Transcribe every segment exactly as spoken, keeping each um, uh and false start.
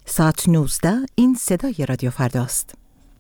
ساعت نوزده این صدای رادیو فرداست.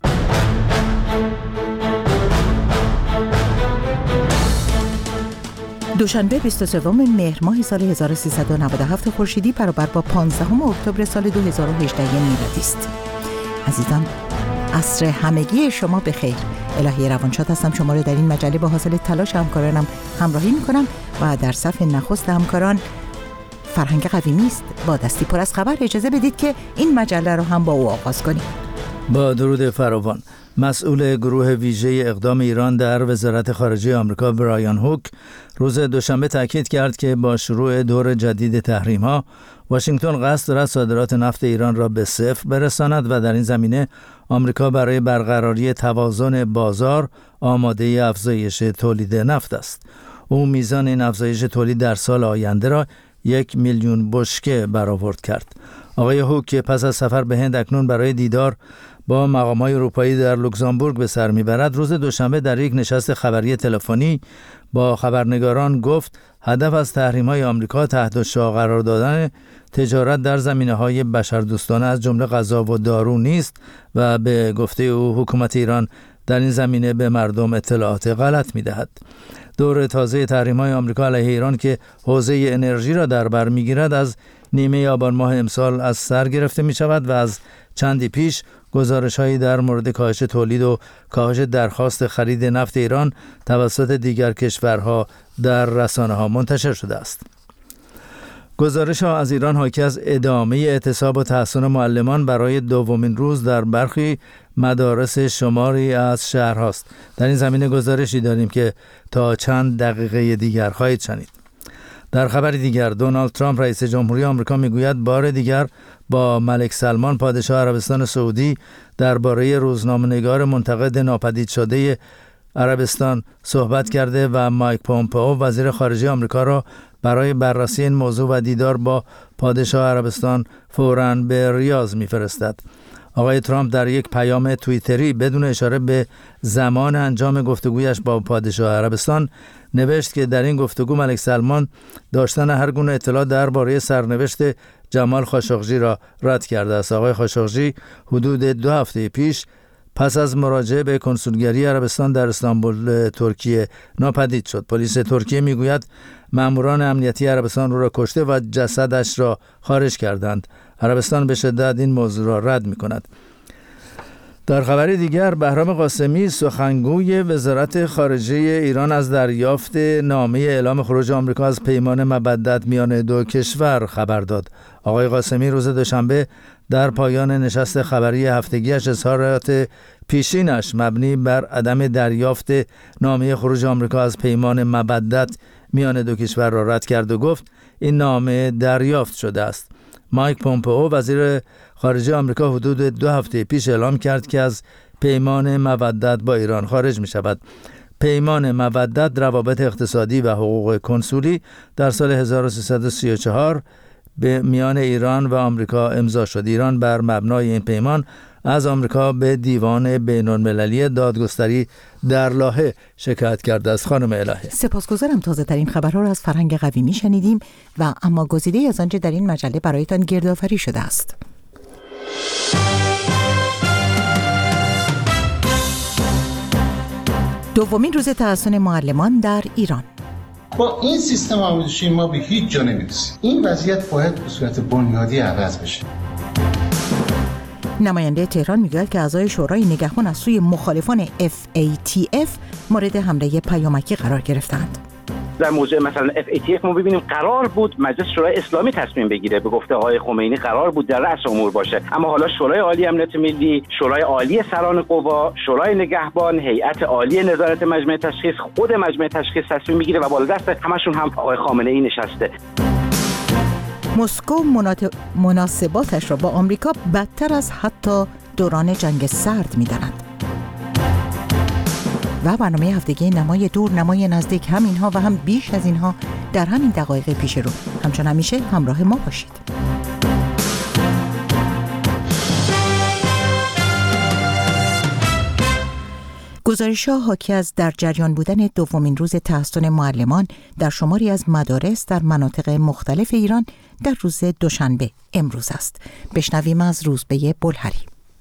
دوشنبه بیست و سوم مهر ماه سال هزار و سیصد و نود و هفت خورشیدی برابر با پانزدهم اکتبر سال دو هزار و هجده میلادی است. عزیزان، عصر همگی شما بخیر. الهی روانشاد هستم، شما رو در این مجله با حاصل تلاش همکارانم همراهی میکنم و در صف نخست همکاران فرهنگ قویمی است. با دستی پر از خبر اجازه بدید که این مجله رو هم با او آغاز کنیم. با درود فراوان. مسئول گروه ویژه اقدام ایران در وزارت خارجه آمریکا برایان هوک روز دوشنبه تاکید کرد که با شروع دور جدید تحریم‌ها واشنگتن قصد دارد صادرات نفت ایران را به صفر برساند و در این زمینه آمریکا برای برقراری توازن بازار آماده افزایش تولید نفت است. او میزان این افزایش تولید در سال آینده را یک میلیون بشکه برآورد کرد. آقای هوک که پس از سفر به هند اکنون برای دیدار با مقام‌های اروپایی در لوکزامبورگ به سر میبرد، روز دوشنبه در یک نشست خبری تلفنی با خبرنگاران گفت هدف از تحریم‌های آمریکا تحت شعار قرار دادن تجارت در زمینه‌های بشردوستانه از جمله غذا و دارو نیست و به گفته او حکومت ایران در این زمینه به مردم اطلاعات غلط می‌دهد. دور تازه تحریم‌های آمریکا علیه ایران که حوزه انرژی را در بر می‌گیرد از نیمه آبان ماه امسال از سر گرفته می‌شود و از چندی پیش گزارش‌هایی در مورد کاهش تولید و کاهش درخواست خرید نفت ایران توسط دیگر کشورها در رسانه‌ها منتشر شده است. گزارش‌ها از ایران حاکی از ادامه اعتصاب و تحصن معلمان برای دومین روز در برخی مدارس شماری از شهرهاست. در این زمینه گزارشی داریم که تا چند دقیقه دیگر خواهید شنید. در خبر دیگر، دونالد ترامپ رئیس جمهوری آمریکا میگوید بار دیگر با ملک سلمان پادشاه عربستان سعودی درباره روزنامه‌نگار منتقد ناپدید شده عربستان صحبت کرده و مایک پومپئو وزیر خارجه آمریکا را برای بررسی این موضوع و دیدار با پادشاه عربستان فوراً به ریاض می‌فرستد. آقای ترامپ در یک پیام توییتری بدون اشاره به زمان انجام گفتگویش با پادشاه عربستان نوشت که در این گفتگو ملک سلمان داشتن هر گونه اطلاع درباره سرنوشت جمال خاشقجی را رد کرده است. آقای خاشقجی حدود دو هفته پیش پس از مراجعه به کنسولگری عربستان در استانبول ترکیه ناپدید شد. پلیس ترکیه میگوید ماموران امنیتی عربستان او را کشته و جسدش را خارج کردند. عربستان به شدت این موضوع را رد می‌کند. در خبر دیگر، بهرام قاسمی سخنگوی وزارت خارجه ایران از دریافت نامه اعلام خروج آمریکا از پیمان مبدت میان دو کشور خبر داد. آقای قاسمی روز دوشنبه در پایان نشست خبری هفتگیش اظهارات پیشینش مبنی بر عدم دریافت نامه خروج آمریکا از پیمان مبدت میان دو کشور را رد کرد و گفت این نامه دریافت شده است. مایک پومپئو وزیر خارجه آمریکا حدود دو هفته پیش اعلام کرد که از پیمان مودت با ایران خارج می شود. پیمان مودت روابط اقتصادی و حقوق کنسولی در سال هزار و سیصد و سی و چهار به میان ایران و آمریکا امضا شد. ایران بر مبنای این پیمان از آمریکا به دیوان بین‌المللی دادگستری در لاهه شکایت کرده است. خانم الهه، سپاسگزارم. تازه ترین خبرها را از فرهنگ قویمی شنیدیم و اما گزیده از آنچه در این مجله برایتان گردآوری شده است. دومین روز تحصن معلمان در ایران. با این سیستم آموزشی ما به هیچ جا نمیرسیم. این وضعیت باید به صورت بنیادی عوض بشه. نماینده تهران میگوید که اعضای شورای نگهبان از سوی مخالفان اف ای تی اف مورد حمله پیامکی قرار گرفتند. در موضوع مثلا اف ای تی اف ما ببینیم قرار بود مجلس شورای اسلامی تصمیم بگیره، به گفته آقای خمینی قرار بود در رأس امور باشه، اما حالا شورای عالی امنیت ملی، شورای عالی سران قوا، شورای نگهبان، هیئت عالی نظارت مجمع تشخیص، خود مجمع تشخیص تصمیم میگیره و بالا دست همشون هم آقای خامنه ای نشسته. مسکو منات... مناسباتش را با آمریکا بدتر از حتی دوران جنگ سرد می‌داند. و برنامه هفتگی نمای دور نمای نزدیک، هم اینها و هم بیش از اینها در همین دقایق پیش رو. همچون همیشه همراه ما باشید. گزارش‌ها حاکی از در جریان بودن دومین روز تحصن معلمان در شماری از مدارس در مناطق مختلف ایران در روز دوشنبه امروز است. بشنویم از روزبه بلهری.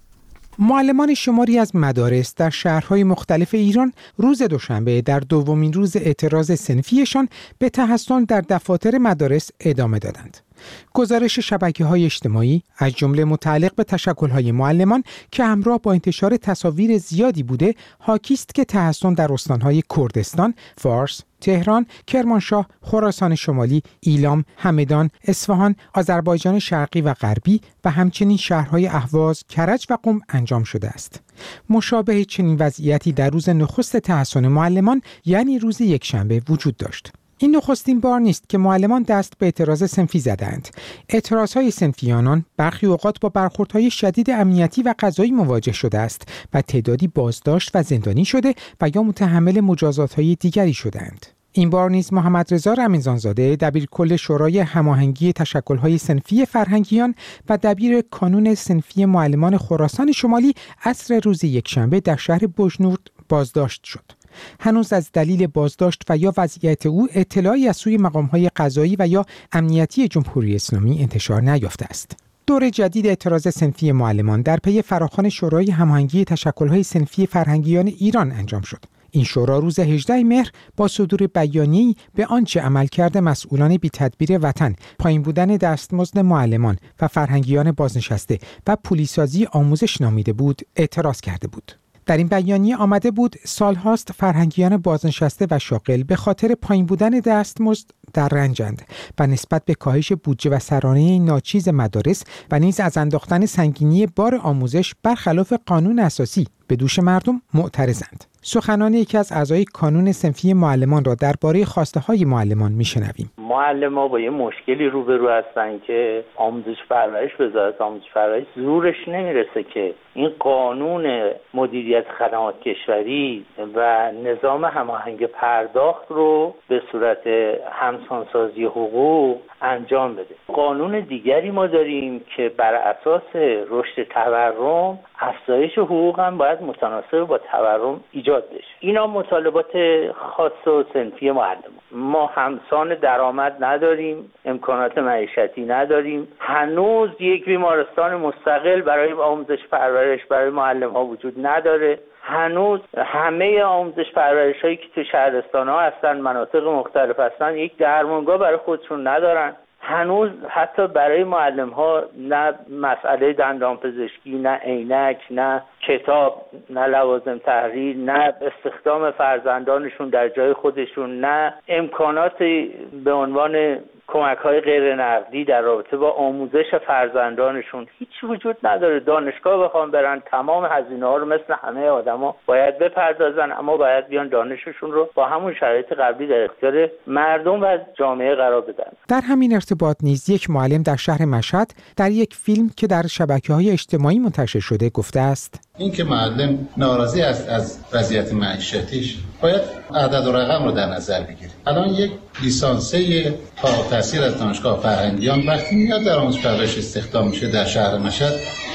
معلمان شماری از مدارس در شهرهای مختلف ایران روز دوشنبه در دومین روز اعتراض صنفیشان به تحصن در دفاتر مدارس ادامه دادند. گزارش شبکه‌های اجتماعی از جمله متعلق به تشکل‌های معلمان که همراه با انتشار تصاویر زیادی بوده، حاکی است که تحصن در استان‌های کردستان، فارس، تهران، کرمانشاه، خراسان شمالی، ایلام، همدان، اصفهان، آذربایجان شرقی و غربی و همچنین شهرهای اهواز، کرج و قم انجام شده است. مشابه چنین وضعیتی در روز نخست تحصن معلمان یعنی روز یکشنبه وجود داشت. این نخستین بار نیست که معلمان دست به اعتراض صنفی زدند. اعتراضهای صنفیانان برخی اوقات با برخوردهای شدید امنیتی و قضایی مواجه شده است و تعدادی بازداشت و زندانی شده و یا متحمل مجازاتهای دیگری شدند. این بار نیز محمد رضا رمضانزاده دبیرکل شورای هماهنگی تشکل‌های صنفی فرهنگیان و دبیر کانون صنفی معلمان خراسان شمالی عصر روز یکشنبه در شهر بجنورد بازداشت شد. هنوز از دلیل بازداشت و یا وضعیت او اطلاعی از سوی مقام‌های قضایی و یا امنیتی جمهوری اسلامی انتشار نیافته است. دور جدید اعتراض صنفی معلمان در پی فراخوان شورای هماهنگی تشکل‌های صنفی فرهنگیان ایران انجام شد. این شورا روز هجدهم مهر با صدور بیانیه‌ای به آنچه عملکرد مسئولان بی‌تدبیر وطن، پایین بودن دستمزد معلمان و فرهنگیان بازنشسته و پولیسازی آموزش نامیده بود، اعتراض کرده بود. در این بیانیه آمده بود سالهاست فرهنگیان بازنشسته و شاغل به خاطر پایین بودن دستمزد در رنجند و نسبت به کاهش بودجه و سرانه ناچیز مدارس و نیز از انداختن سنگینی بار آموزش برخلاف قانون اساسی به دوش مردم معترضند. سخنان یکی از اعضای کانون صنفی معلمان را درباره خواسته‌های معلمان میشنویم. معلم‌ها با یه مشکلی روبرو هستن که آموزش پرورش وزارت آموزش پرورش زورش نمیرسه که این قانون مدیریت خدمات کشوری و نظام هماهنگ پرداخت رو به صورت همسانسازی حقوق انجام بده. قانون دیگری ما داریم که بر اساس رشد تورم افزایش حقوق هم باید متناسب با تورم ایجاد بشه. اینا مطالبات خاص و صنفی معلمان. ما همسان درآمد نداریم، امکانات معیشتی نداریم. هنوز یک بیمارستان مستقل برای آموزش پرورش برای معلم ها وجود نداره. هنوز همه آموزش پرورش هایی که تو شهرستان ها هستن، مناطق مختلف هستن، یک درمانگاه برای خودشون ندارن. هنوز حتی برای معلم ها نه مسئله دندان پزشکی، نه عینک، نه کتاب، نه لوازم تحریر، نه استخدام فرزندانشون در جای خودشون، نه امکانات به عنوان کمک‌های غیر نقدی در رابطه با آموزش فرزندانشون هیچ وجود نداره. دانشگاه بخوام برن تمام هزینه‌ها رو مثل همه آدما باید بپردازن، اما باید بیان دانششون رو با همون شرایط قبلی در اختیار مردم و جامعه قرار بدن. در همین ارتباط نیز یک معلم در شهر مشهد در یک فیلم که در شبکه‌های اجتماعی منتشر شده گفته است: این که معلم ناراضی است از وضعیت معیشتیش باید عدد و رقم رو در نظر بگیریم. الان یک لیسانسه فارغ التحصیل از دانشگاه فرهنگیان وقتی میاد در آموزش پرورش استخدام میشه در شهر مشهد،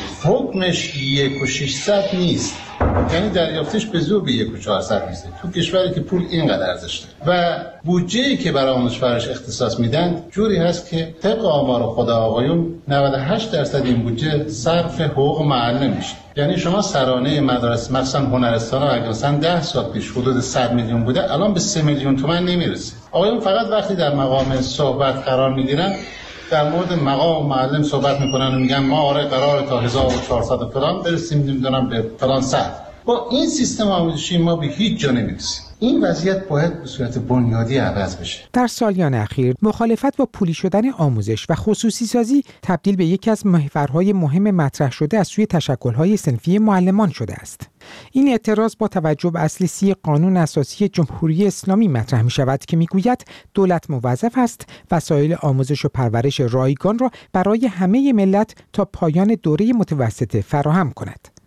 حکمش یک و ششصد نیست، یعنی دریافتش به زور به یک و چهارصد میشه تو کشوری که پول اینقدر ارزش داره و بودجه‌ای که برای آموزش پرورش اختصاص میدن جوری هست که طبق آمار خدا آقایون نود و هشت درصد این بودجه صرف حقوق معلم میشه. یعنی شما سرانه مدارس مثلا هنرستان‌ها اگه مثلا ده سال پیش حدود صد میلیون بوده، الان به سه میلیون تومان نمیرسه. آقایون فقط وقتی در مقام صحبت قرار میگیرن در مورد مقام معلم صحبت میکنن و میگن ما آره قراره تا هزار و چهارصد فلان برسیم، نمیدونم به فلان صد. با این سیستم آموزشی ما به هیچ جا نمیرسیم. این وضعیت باید به صورت بنیادی عوض بشه. در سالیان اخیر مخالفت با پولی شدن آموزش و خصوصی سازی تبدیل به یکی از محورهای مهم مطرح شده از سوی تشکل‌های صنفی معلمان شده است. این اعتراض با توجه به اصل سی قانون اساسی جمهوری اسلامی مطرح می شود که می گوید دولت موظف است وسایل آموزش و پرورش رایگان را برای همه ملت تا پایان دوره متوسطه فراهم کند.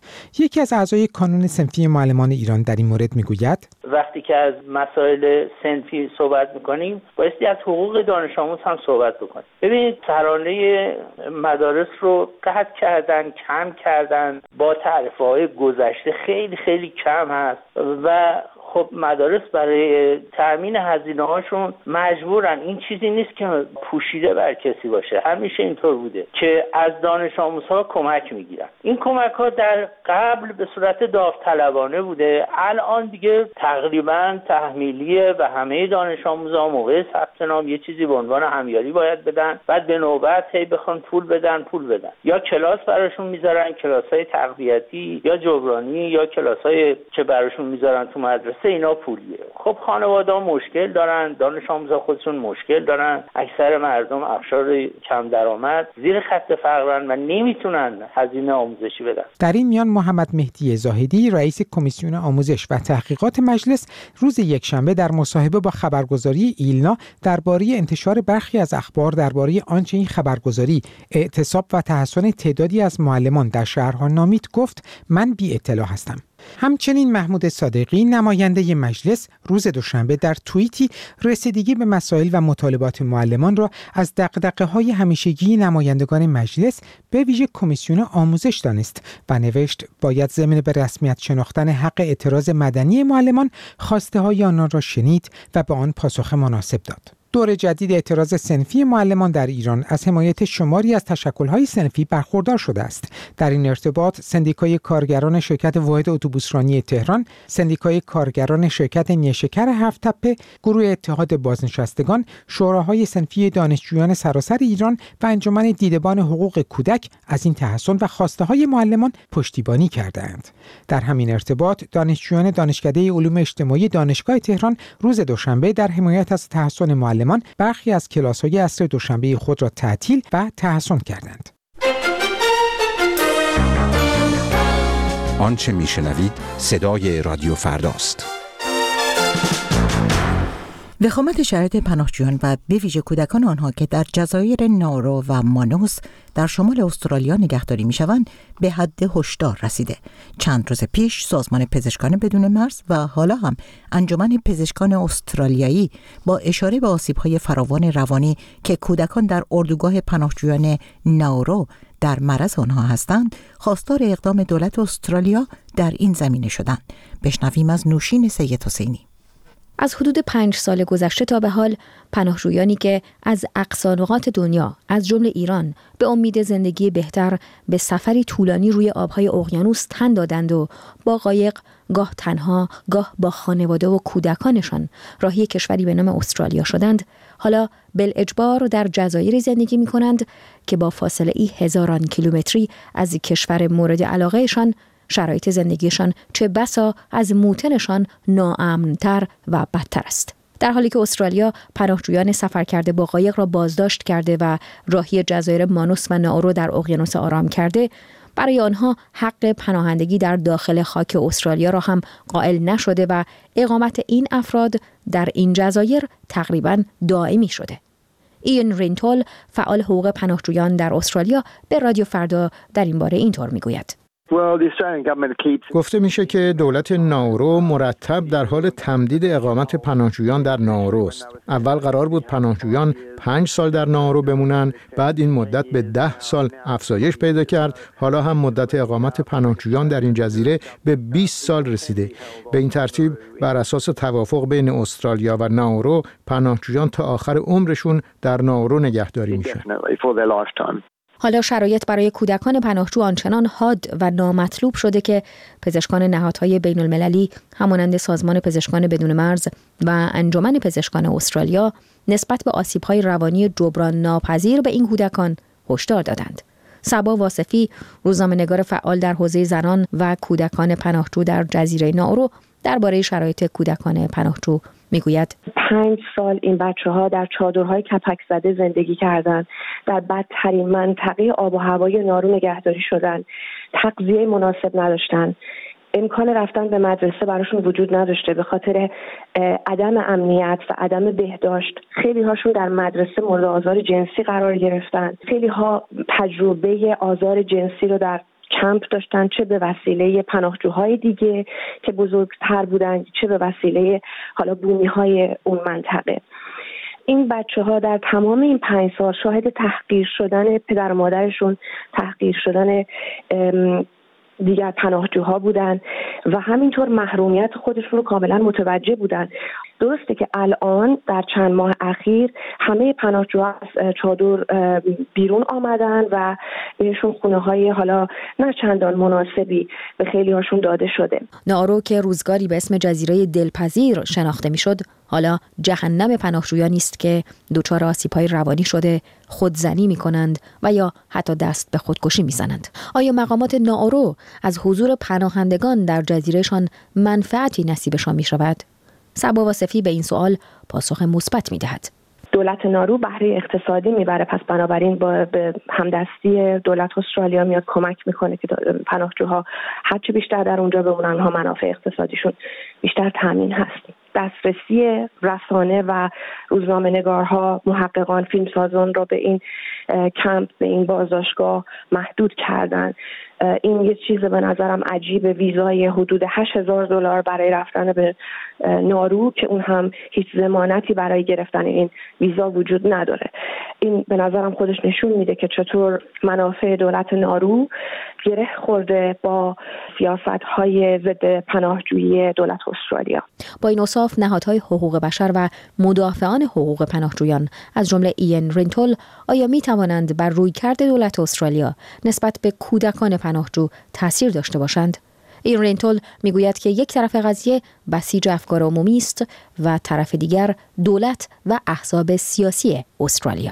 یکی از اعضای کانون صنفی معلمان ایران در این مورد میگوید وقتی که از مسائل صنفی صحبت میکنیم بایستی از حقوق دانش آموز هم صحبت بکنیم. ببینید ترانه مدارس رو قطع کردن، کم کردن، با تعرفه‌های گذشته خیلی خیلی کم هست و خب مدارس برای تأمین هزینه هاشون مجبورن. این چیزی نیست که پوشیده بر کسی باشه، همیشه اینطور بوده که از دانش آموزها کمک میگیرن. این کمک ها در قبل به صورت داوطلبانه بوده، الان دیگه تقریبا تحمیلیه و همه دانش آموزها موقع ثبت نام یه چیزی به عنوان همیاری باید بدن، بعد به نوبت هی بخوان پول بدن پول بدن یا کلاس براشون میذارن، کلاس‌های تقویتی یا جبرانی یا کلاس‌های که براشون میذارن تو مدرسه، اینا پولیه. خب خانواده‌ها مشکل دارن، دانش آموزا خودشون مشکل دارن، اکثر مردم افشار کم درآمد زیر خط فقرن و نمیتونن هزینه آموزشی بدن. در این میان محمد مهدی زاهدی رئیس کمیسیون آموزش و تحقیقات مجلس روز یکشنبه در مصاحبه با خبرگزاری ایلنا درباره انتشار برخی از اخبار درباره آنچه این خبرگزاری اعتصاب و تحسن تعدادی از معلمان در شهرها نامید گفت من بی اطلاع هستم. همچنین محمود صادقی نماینده مجلس روز دوشنبه در توییتی رسیدگی به مسائل و مطالبات معلمان را از دغدغه‌های همیشگی نمایندگان مجلس به ویژه کمیسیون آموزش دانست و نوشت باید ضمن به رسمیت شناختن حق اعتراض مدنی معلمان خواسته‌های آنان را شنید و به آن پاسخ مناسب داد. دور جدید اعتراض صنفی معلمان در ایران از حمایت شماری از تشکل‌های صنفی برخوردار شده است. در این ارتباط سندیکای کارگران شرکت واحد اتوبوسرانی تهران، سندیکای کارگران شرکت نیشکر هفت تپه، گروه اتحاد بازنشستگان، شوراهای صنفی دانشجویان سراسر ایران و انجمن دیدبان حقوق کودک از این تحسن و خواسته‌های معلمان پشتیبانی کردند. در همین ارتباط دانشجویان دانشکده علوم اجتماعی دانشگاه تهران روز دوشنبه در حمایت از تحسن معلمان برخی از کلاس‌های عصر دوشنبه خود را تعطیل و تحسن کردند. آنچه میشنوید صدای رادیو فرداست. وخامت شرایط پناهجویان و به ویژه کودکان آنها که در جزایر نارو و مانوس در شمال استرالیا نگهداری میشوند به حد هشدار رسیده. چند روز پیش سازمان پزشکان بدون مرز و حالا هم انجمن پزشکان استرالیایی با اشاره به آسیب‌های فراوان روانی که کودکان در اردوگاه پناهجویان نارو در معرض آنها هستند، خواستار اقدام دولت استرالیا در این زمینه شدند. بشنویم از نوشین سید حسینی. از حدود پنج سال گذشته تا به حال پناهجویانی که از اقصا نقاط دنیا از جمله ایران به امید زندگی بهتر به سفری طولانی روی آبهای اقیانوس تن دادند و با قایق گاه تنها گاه با خانواده و کودکانشان راهی کشوری به نام استرالیا شدند، حالا بالاجبار در جزایری زندگی می کنند که با فاصله ای هزاران کیلومتری از کشور مورد علاقهشان شرایط زندگیشان چه بسا از موطنشان ناامن‌تر و بدتر است. در حالی که استرالیا پناهجویان سفر کرده با قایق را بازداشت کرده و راهی جزایر مانوس و نارو در اقیانوس آرام کرده، برای آنها حق پناهندگی در داخل خاک استرالیا را هم قائل نشده و اقامت این افراد در این جزایر تقریباً دائمی شده. ایان رینتول فعال حقوق پناهجویان در استرالیا به رادیو فردا در این باره اینطور میگوید: گفته میشه که دولت نارو مرتب در حال تمدید اقامت پناهجویان در نارو است. اول قرار بود پناهجویان پنج سال در نارو بمونن، بعد این مدت به ده سال افزایش پیدا کرد. حالا هم مدت اقامت پناهجویان در این جزیره به بیست سال رسیده. به این ترتیب بر اساس توافق بین استرالیا و نارو پناهجویان تا آخر عمرشون در نارو نگهداری میشن. حالا شرایط برای کودکان پناهجو آنچنان حاد و نامطلوب شده که پزشکان نهادهای بین المللی همانند سازمان پزشکان بدون مرز و انجمن پزشکان استرالیا نسبت به آسیب‌های روانی جبران ناپذیر به این کودکان هشدار دادند. صبا واصفی، روزنامه‌نگار فعال در حوزه زنان و کودکان پناهجو در جزیره نارو، درباره شرایط کودکان پناهجو میگوید: پنج سال این بچه ها در چادرهای کپک زده زندگی کردند، در بدترین منطقه آب و هوای نارو نگهداری شدند، تغذیه مناسب نداشتند، امکان رفتن به مدرسه براشون وجود نداشته به خاطر عدم امنیت و عدم بهداشت. خیلی هاشون در مدرسه مورد آزار جنسی قرار گرفتن، خیلی ها تجربه آزار جنسی رو در کمپ داشتن، چه به وسیله پناهجوهای دیگه که بزرگتر بودن، چه به وسیله حالا بومی‌های اون منطقه. این بچه ها در تمام این پنج سال شاهد تحقیر شدن پدر و مادرشون، تحقیر شدن دیگر پناهجوها بودن و همینطور محرومیت خودشون رو کاملا متوجه بودن. درسته که الان در چند ماه اخیر همه پناهجوها از چادر بیرون آمدن و بهشون خونه های حالا نه چندان مناسبی به خیلی هاشون داده شده. نارو که روزگاری به اسم جزیره دلپذیر شناخته میشد، حالا جهنم پناهجویانی است که دچار آسیب‌های روانی شده، خودزنی می‌کنند و یا حتی دست به خودکشی می‌زنند. آیا مقامات نارو از حضور پناهندگان در جزیرهشان منفعتی نصیبشان می‌شود؟ صبا واصفی به این سوال پاسخ مثبت می‌دهد. دولت نارو بهره اقتصادی میبره، پس بنابراین با به همدستی دولت استرالیا میاد کمک میکنه که پناهجوها هرچی بیشتر در اونجا بمونن، اونها منافع اقتصادیشون بیشتر تامین هست. دسترسی رسانه و روزنامه‌نگارها، محققان، فیلمسازان را به این کمپ، به این بازداشتگاه محدود کردن. این یه چیز به نظرم عجیبه، ویزای حدود هشت هزار دلار برای رفتن به نارو که اون هم هیچ ضمانتی برای گرفتن این ویزا وجود نداره. این به نظرم خودش نشون میده که چطور منافع دولت نارو گره خورده با سیاست‌های ضد پناهجویی دولت استرالیا. با این اوصاف نهادهای حقوق بشر و مدافعان حقوق پناهجویان از جمله ایان رینتول آیا می توانند بر رویکرد دولت استرالیا نسبت به کودکان پناهجو تاثیر داشته باشند؟ این رینتول میگوید که یک طرف قضیه بسیج افکار عمومی است و طرف دیگر دولت و احزاب سیاسی استرالیا.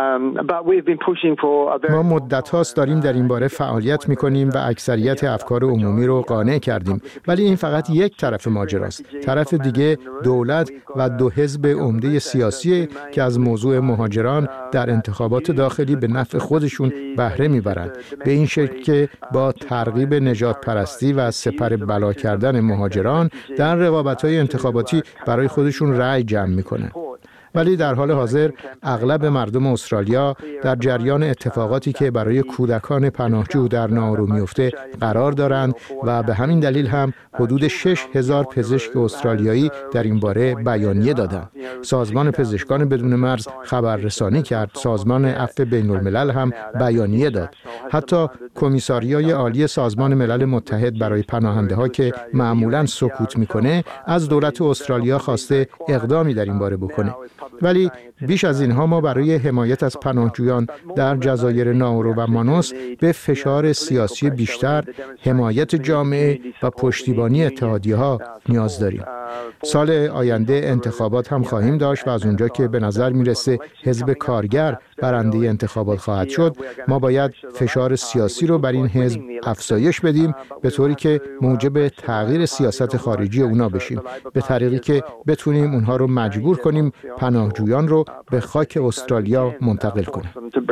ما مدت هاست داریم در این باره فعالیت میکنیم و اکثریت افکار عمومی رو قانع کردیم، ولی این فقط یک طرف ماجراست. طرف دیگه دولت و دو حزب عمده سیاسی که از موضوع مهاجران در انتخابات داخلی به نفع خودشون بهره میبرند، به این شکل که با ترغیب نجات پرستی و سپر بلا کردن مهاجران در رقابت‌های انتخاباتی برای خودشون رأی جمع میکنن. ولی در حال حاضر اغلب مردم استرالیا در جریان اتفاقاتی که برای کودکان پناهجو در نارو میفته قرار دارند و به همین دلیل هم حدود شش هزار پزشک استرالیایی در این باره بیانیه دادند. سازمان پزشکان بدون مرز خبررسانی کرد، سازمان عفو بین الملل هم بیانیه داد. حتی کمیساریای عالی سازمان ملل متحد برای پناهنده ها که معمولاً سکوت میکنه از دولت استرالیا خواسته اقدامی در این باره بکنه. ولی بیش از اینها ما برای حمایت از پناهجویان در جزایر ناورو و مانوس به فشار سیاسی بیشتر، حمایت جامعه و پشتیبانی اتحادیه‌ها نیاز داریم. سال آینده انتخابات هم خواهیم داشت و از اونجا که به نظر میرسه حزب کارگر برنده انتخابات خواهد شد، ما باید فشار سیاسی رو بر این حزب افزایش بدیم به طوری که موجب تغییر سیاست خارجی اونا بشیم، به طریقی که بتونیم اونها رو مجبور کنیم پناهجویان رو به خاک استرالیا منتقل کنیم.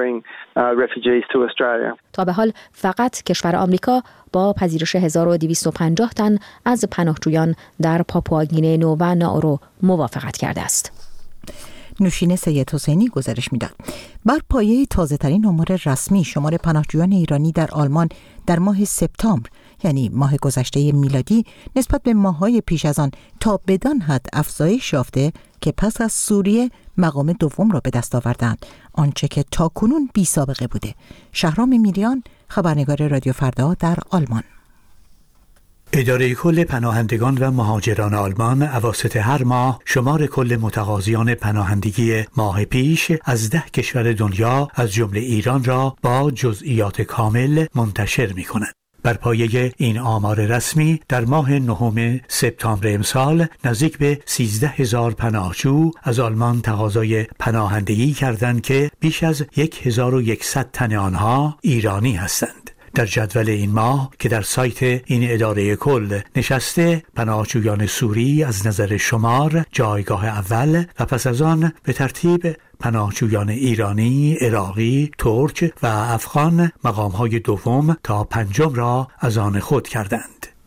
تا به حال فقط کشور آمریکا با پذیرش هزار و دویست و پنجاه تن از پناهجویان در پاپوآگینه نو و نائورو موافقت کرده است. نوشین سید حسینی گزارش میداد. بر پایه تازه ترین آمار رسمی شمار پناهجویان ایرانی در آلمان در ماه سپتامبر، یعنی ماه گذشته میلادی، نسبت به ماه‌های پیش از آن تا بدان حد افزایش یافته که پس از سوریه مقام دوم را به دست آوردند، آنچه که تاکنون بی سابقه بوده. شهرام میریان، خبرنگار رادیو فردا در آلمان. اداره کل پناهندگان و مهاجران آلمان اواسط هر ماه شمار کل متقاضیان پناهندگی ماه پیش از ده کشور دنیا از جمله ایران را با جزئیات کامل منتشر می‌کند. بر پایه این آمار رسمی در ماه نهم سپتامبر امسال نزدیک به سیزده هزار پناهجو از آلمان تقاضای پناهندگی کردند که بیش از هزار و صد تن آنها ایرانی هستند. در جدول این ماه که در سایت این اداره کل نشسته، پناهجویان سوری از نظر شمار جایگاه اول و پس از آن به ترتیب پناهجویان ایرانی، عراقی، ترک و افغان مقامهای دوم تا پنجم را از آن خود کردند.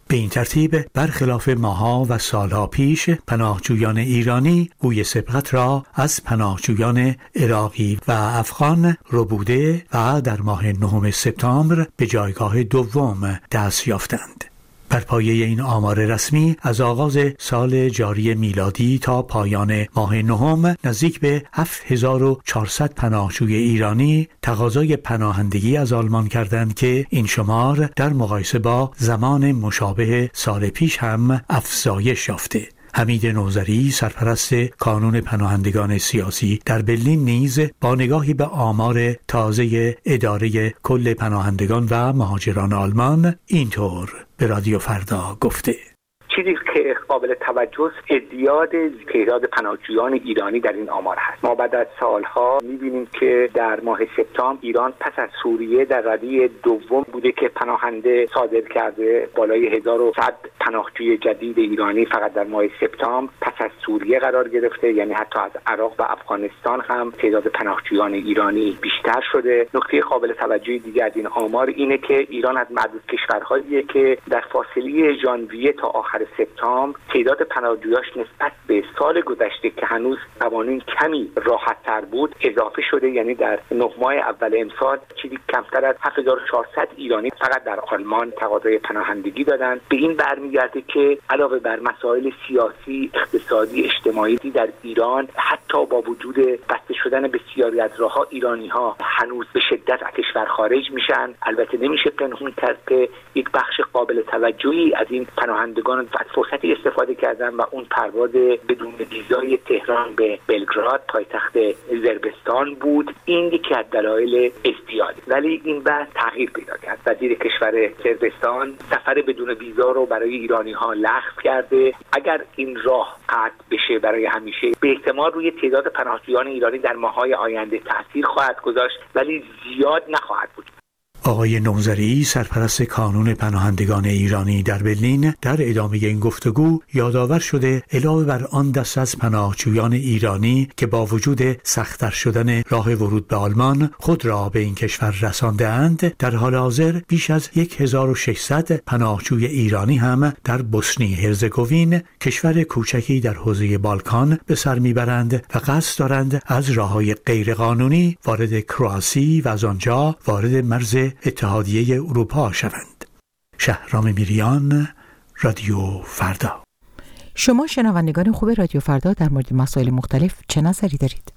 به این ترتیب برخلاف ماها و سالها پیش پناهجویان ایرانی بوی سبقت را از پناهجویان عراقی و افغان ربوده و در ماه نهم سپتامبر به جایگاه دوم دست یافتند. بر پایه این آمار رسمی از آغاز سال جاری میلادی تا پایان ماه نهم نزدیک به هفت هزار و چهارصد پناهجوی ایرانی تقاضای پناهندگی از آلمان کردند که این شمار در مقایسه با زمان مشابه سال پیش هم افزایش یافته. حمید نوذری سرپرست کانون پناهندگان سیاسی در برلین نیز با نگاهی به آمار تازه اداره کل پناهندگان و مهاجران آلمان اینطور به رادیو فردا گفته: چیزی که قابل توجه است ازدیاد تعداد پناهجویان ایرانی در این آمار هست. ما بعد از سالها می‌بینیم که در ماه سپتامبر ایران پس از سوریه در رده دوم بوده که پناهنده صادر کرده. بالای هزار و صد پناهجوی جدید ایرانی فقط در ماه سپتامبر پس از سوریه قرار گرفته، یعنی حتی از عراق و افغانستان هم تعداد پناهجویان ایرانی بیشتر شده. نکته قابل توجه دیگه از این آمار اینه که ایران از معدود کشورهاییه که در فاصله ژانویه تا آخر سپتامبر تعداد پناهجویاش نسبت به سال گذشته که هنوز قوانین کمی راحت‌تر بود اضافه شده، یعنی در نه ماه اول امسال چیزی کمتر از هفت هزار و چهارصد ایرانی فقط در آلمان تقاضای پناهندگی دادند. به این برمیگرده که علاوه بر مسائل سیاسی، اقتصادی، اجتماعی در ایران حتی با وجود بسته شدن بسیاری از راه‌ها ایرانی‌ها هنوز به شدت از کشور خارج میشن. البته نمیشه پنهون کرد که یک بخش قابل توجهی از این پناهندگان از فرصتی استفاده کردن و اون پرواز بدون ویزای تهران به بلگراد پایتخت ازربستان بود. این یکی از دلایل ازدیاد. ولی این بعد تغییر پیدا کرد. وزیر کشور ازربستان سفر بدون ویزا رو برای ایرانی ها لغو کرده. اگر این راه قطع بشه برای همیشه به احتمال روی تعداد پناهجویان ایرانی در ماه‌های آینده تاثیر خواهد گذاشت، ولی زیاد نخواهد بود. آقای نوذری سرپرست کانون پناهندگان ایرانی در برلین در ادامه این گفتگو یادآور شده علاوه بر آن دست از پناهجویان ایرانی که با وجود سخت‌تر شدن راه ورود به آلمان خود را به این کشور رسانده‌اند، در حال حاضر بیش از هزار و ششصد پناهجوی ایرانی هم در بوسنی هرزگوین، کشور کوچکی در حوزه بالکان، به سر میبرند و قصد دارند از راه‌های غیرقانونی وارد کرواسی و از آنجا وارد مرز اتحادیه اروپا شوند. شهرام میریان، رادیو فردا. شما شنوندگان خوب رادیو فردا در مورد مسائل مختلف چه نظری دارید؟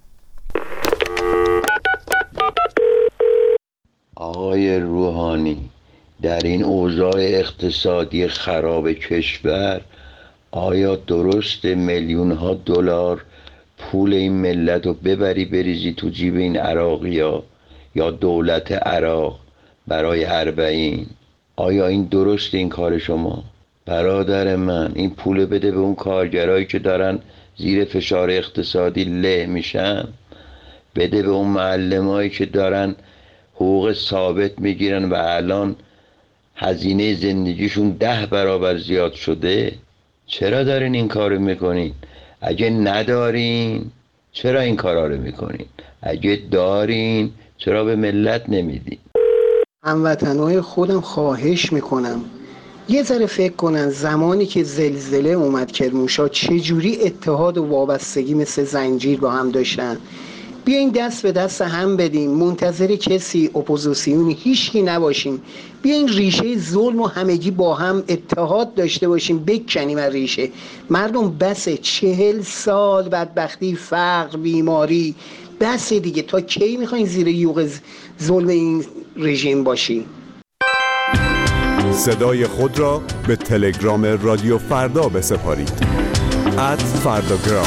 آقای روحانی، در این اوضاع اقتصادی خراب کشور آیا درست میلیون ها دلار پول این ملت رو ببری بریزی تو جیب این عراقی‌ها یا دولت عراق برای اربعین؟ آیا این درست این کار شما؟ برادر من، این پول بده به اون کارگرایی که دارن زیر فشار اقتصادی له میشن، بده به اون معلمایی که دارن حقوق ثابت میگیرن و الان هزینه زندگیشون ده برابر زیاد شده. چرا دارین این کارو میکنین؟ اگه ندارین چرا این کارا رو میکنین؟ اگه دارین چرا به ملت نمیدین؟ هموطنهای خودم خواهش میکنم یه ذره فکر کنن زمانی که زلزله اومد کرمانشاه چجوری اتحاد و وابستگی مثل زنجیر با هم داشتن. بیاین دست به دست هم بدیم، منتظر کسی اپوزیسیونی هیچکی نباشیم. بیاین ریشه ظلم و همگی با هم اتحاد داشته باشیم، بکنیم از ریشه. مردم بسه چهل سال بدبختی، فقر، بیماری، بسه دیگه. تا کی میخواین زیر یوغ ظلم این رژیم باشی؟ صدای خود را به تلگرام رادیو فردا بسپارید. ات فرداگرام.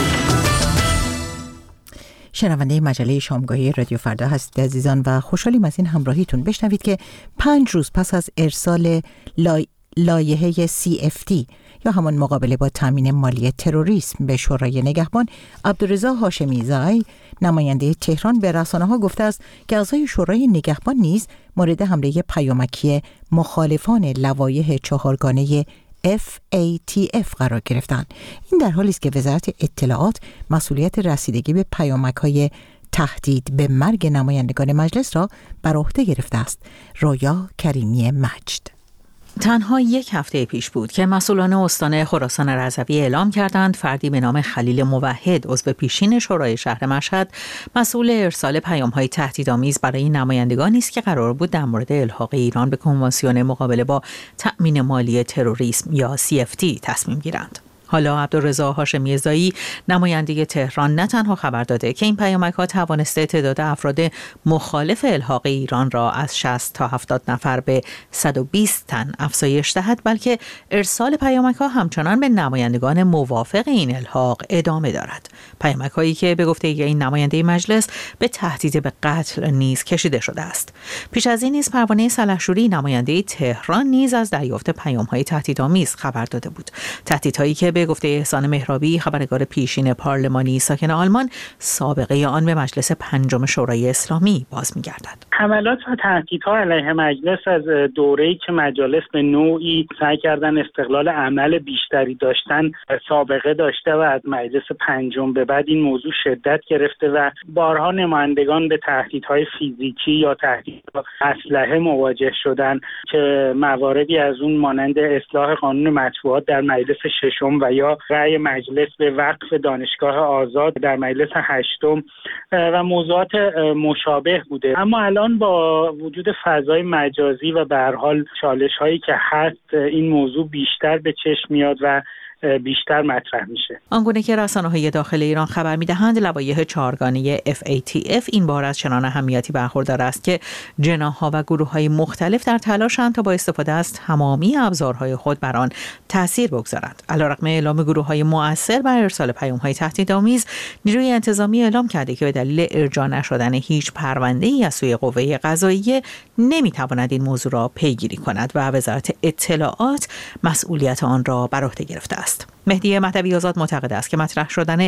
شنونده مجله شامگاهی رادیو فردا هستید عزیزان و خوشحالیم از این همراهیتون. بشنوید که پنج روز پس از ارسال لای... لایحه سی اف تی یا همان مقابله با تامین مالی تروریسم به شورای نگهبان، عبدالرضا هاشمی زای نماینده تهران به رسانه‌ها گفته است که اعضای شورای نگهبان نیز مورد حمله پیامکی مخالفان لوایح چهارگانه اف ای تی اف قرار گرفتند. این در حالی است که وزارت اطلاعات مسئولیت رسیدگی به پیامک‌های تهدید به مرگ نمایندگان مجلس را بر عهده گرفته است. رویا کریمی مجد. تنها یک هفته پیش بود که مسئولان استان خراسان رضوی اعلام کردند فردی به نام خلیل موحد عضو پیشین شورای شهر مشهد مسئول ارسال پیام‌های تهدیدآمیز برای نمایندگانی است که قرار بود در مورد الحاق ایران به کنوانسیون مقابله با تأمین مالی تروریسم یا سی اف تی تصمیم گیرند. حالا عبدالرضا هاشمی زایی نماینده تهران نه تنها خبر داده که این پیامک‌ها توانسته تعداد افراد مخالف الحاق ایران را از شصت تا هفتاد نفر به صد و بیست تن افزایش دهد، بلکه ارسال پیامک‌ها همچنان به نمایندگان موافق این الحاق ادامه دارد. پیامک‌هایی که به گفته این نماینده مجلس به تهدید به قتل نیز کشیده شده است. پیش از این نیز پروانه سلحشوری نماینده تهران نیز از دریافت پیام‌های تهدیدآمیز خبر داده بود. تهدیدهایی که به گفته احسان مهرابی خبرنگار پیشین پارلمانی ساکن آلمان سابقه آن به مجلس پنجم شورای اسلامی باز می‌گردد. حملات و تهدیدها علیه مجلس از دوره‌ای که مجالس به نوعی سعی کردن استقلال عمل بیشتری داشتن سابقه داشته و از مجلس پنجم به بعد این موضوع شدت گرفته و بارها نمایندگان به تهدیدهای فیزیکی یا تهدیدها اسلحه مواجه شدن که مواردی از اون مانند اصلاح قانون مطبوعات در مجلس ششم و یا رأی مجلس به وقف دانشگاه آزاد در مجلس هشتم و موضوعات مشابه بوده. اما الان با وجود فضای مجازی و به هر حال چالش‌هایی که هست این موضوع بیشتر به چشم میاد و بیشتر مطرح میشه. آنگونه که رسانه‌های داخل ایران خبر می‌دهند لوایح چهارگانه اف ای تی اف این بار از چنان اهمیتی برخوردار است که جناح‌ها و گروه‌های مختلف در تلاشند تا با استفاده از تمامی ابزارهای خود بر آن تأثیر بگذارند. علیرغم اعلام گروه‌های مؤثر بر ارسال پیام‌های تهدیدآمیز، نیروی انتظامی اعلام کرده که به دلیل ارجاع نشدن هیچ پرونده‌ای از سوی قوه قضاییه نمی‌تواند این موضوع را پیگیری کند و وزارت اطلاعات مسئولیت آن را بر عهده گرفته است. مهدی مهدوی آزاد معتقد است که مطرح شدن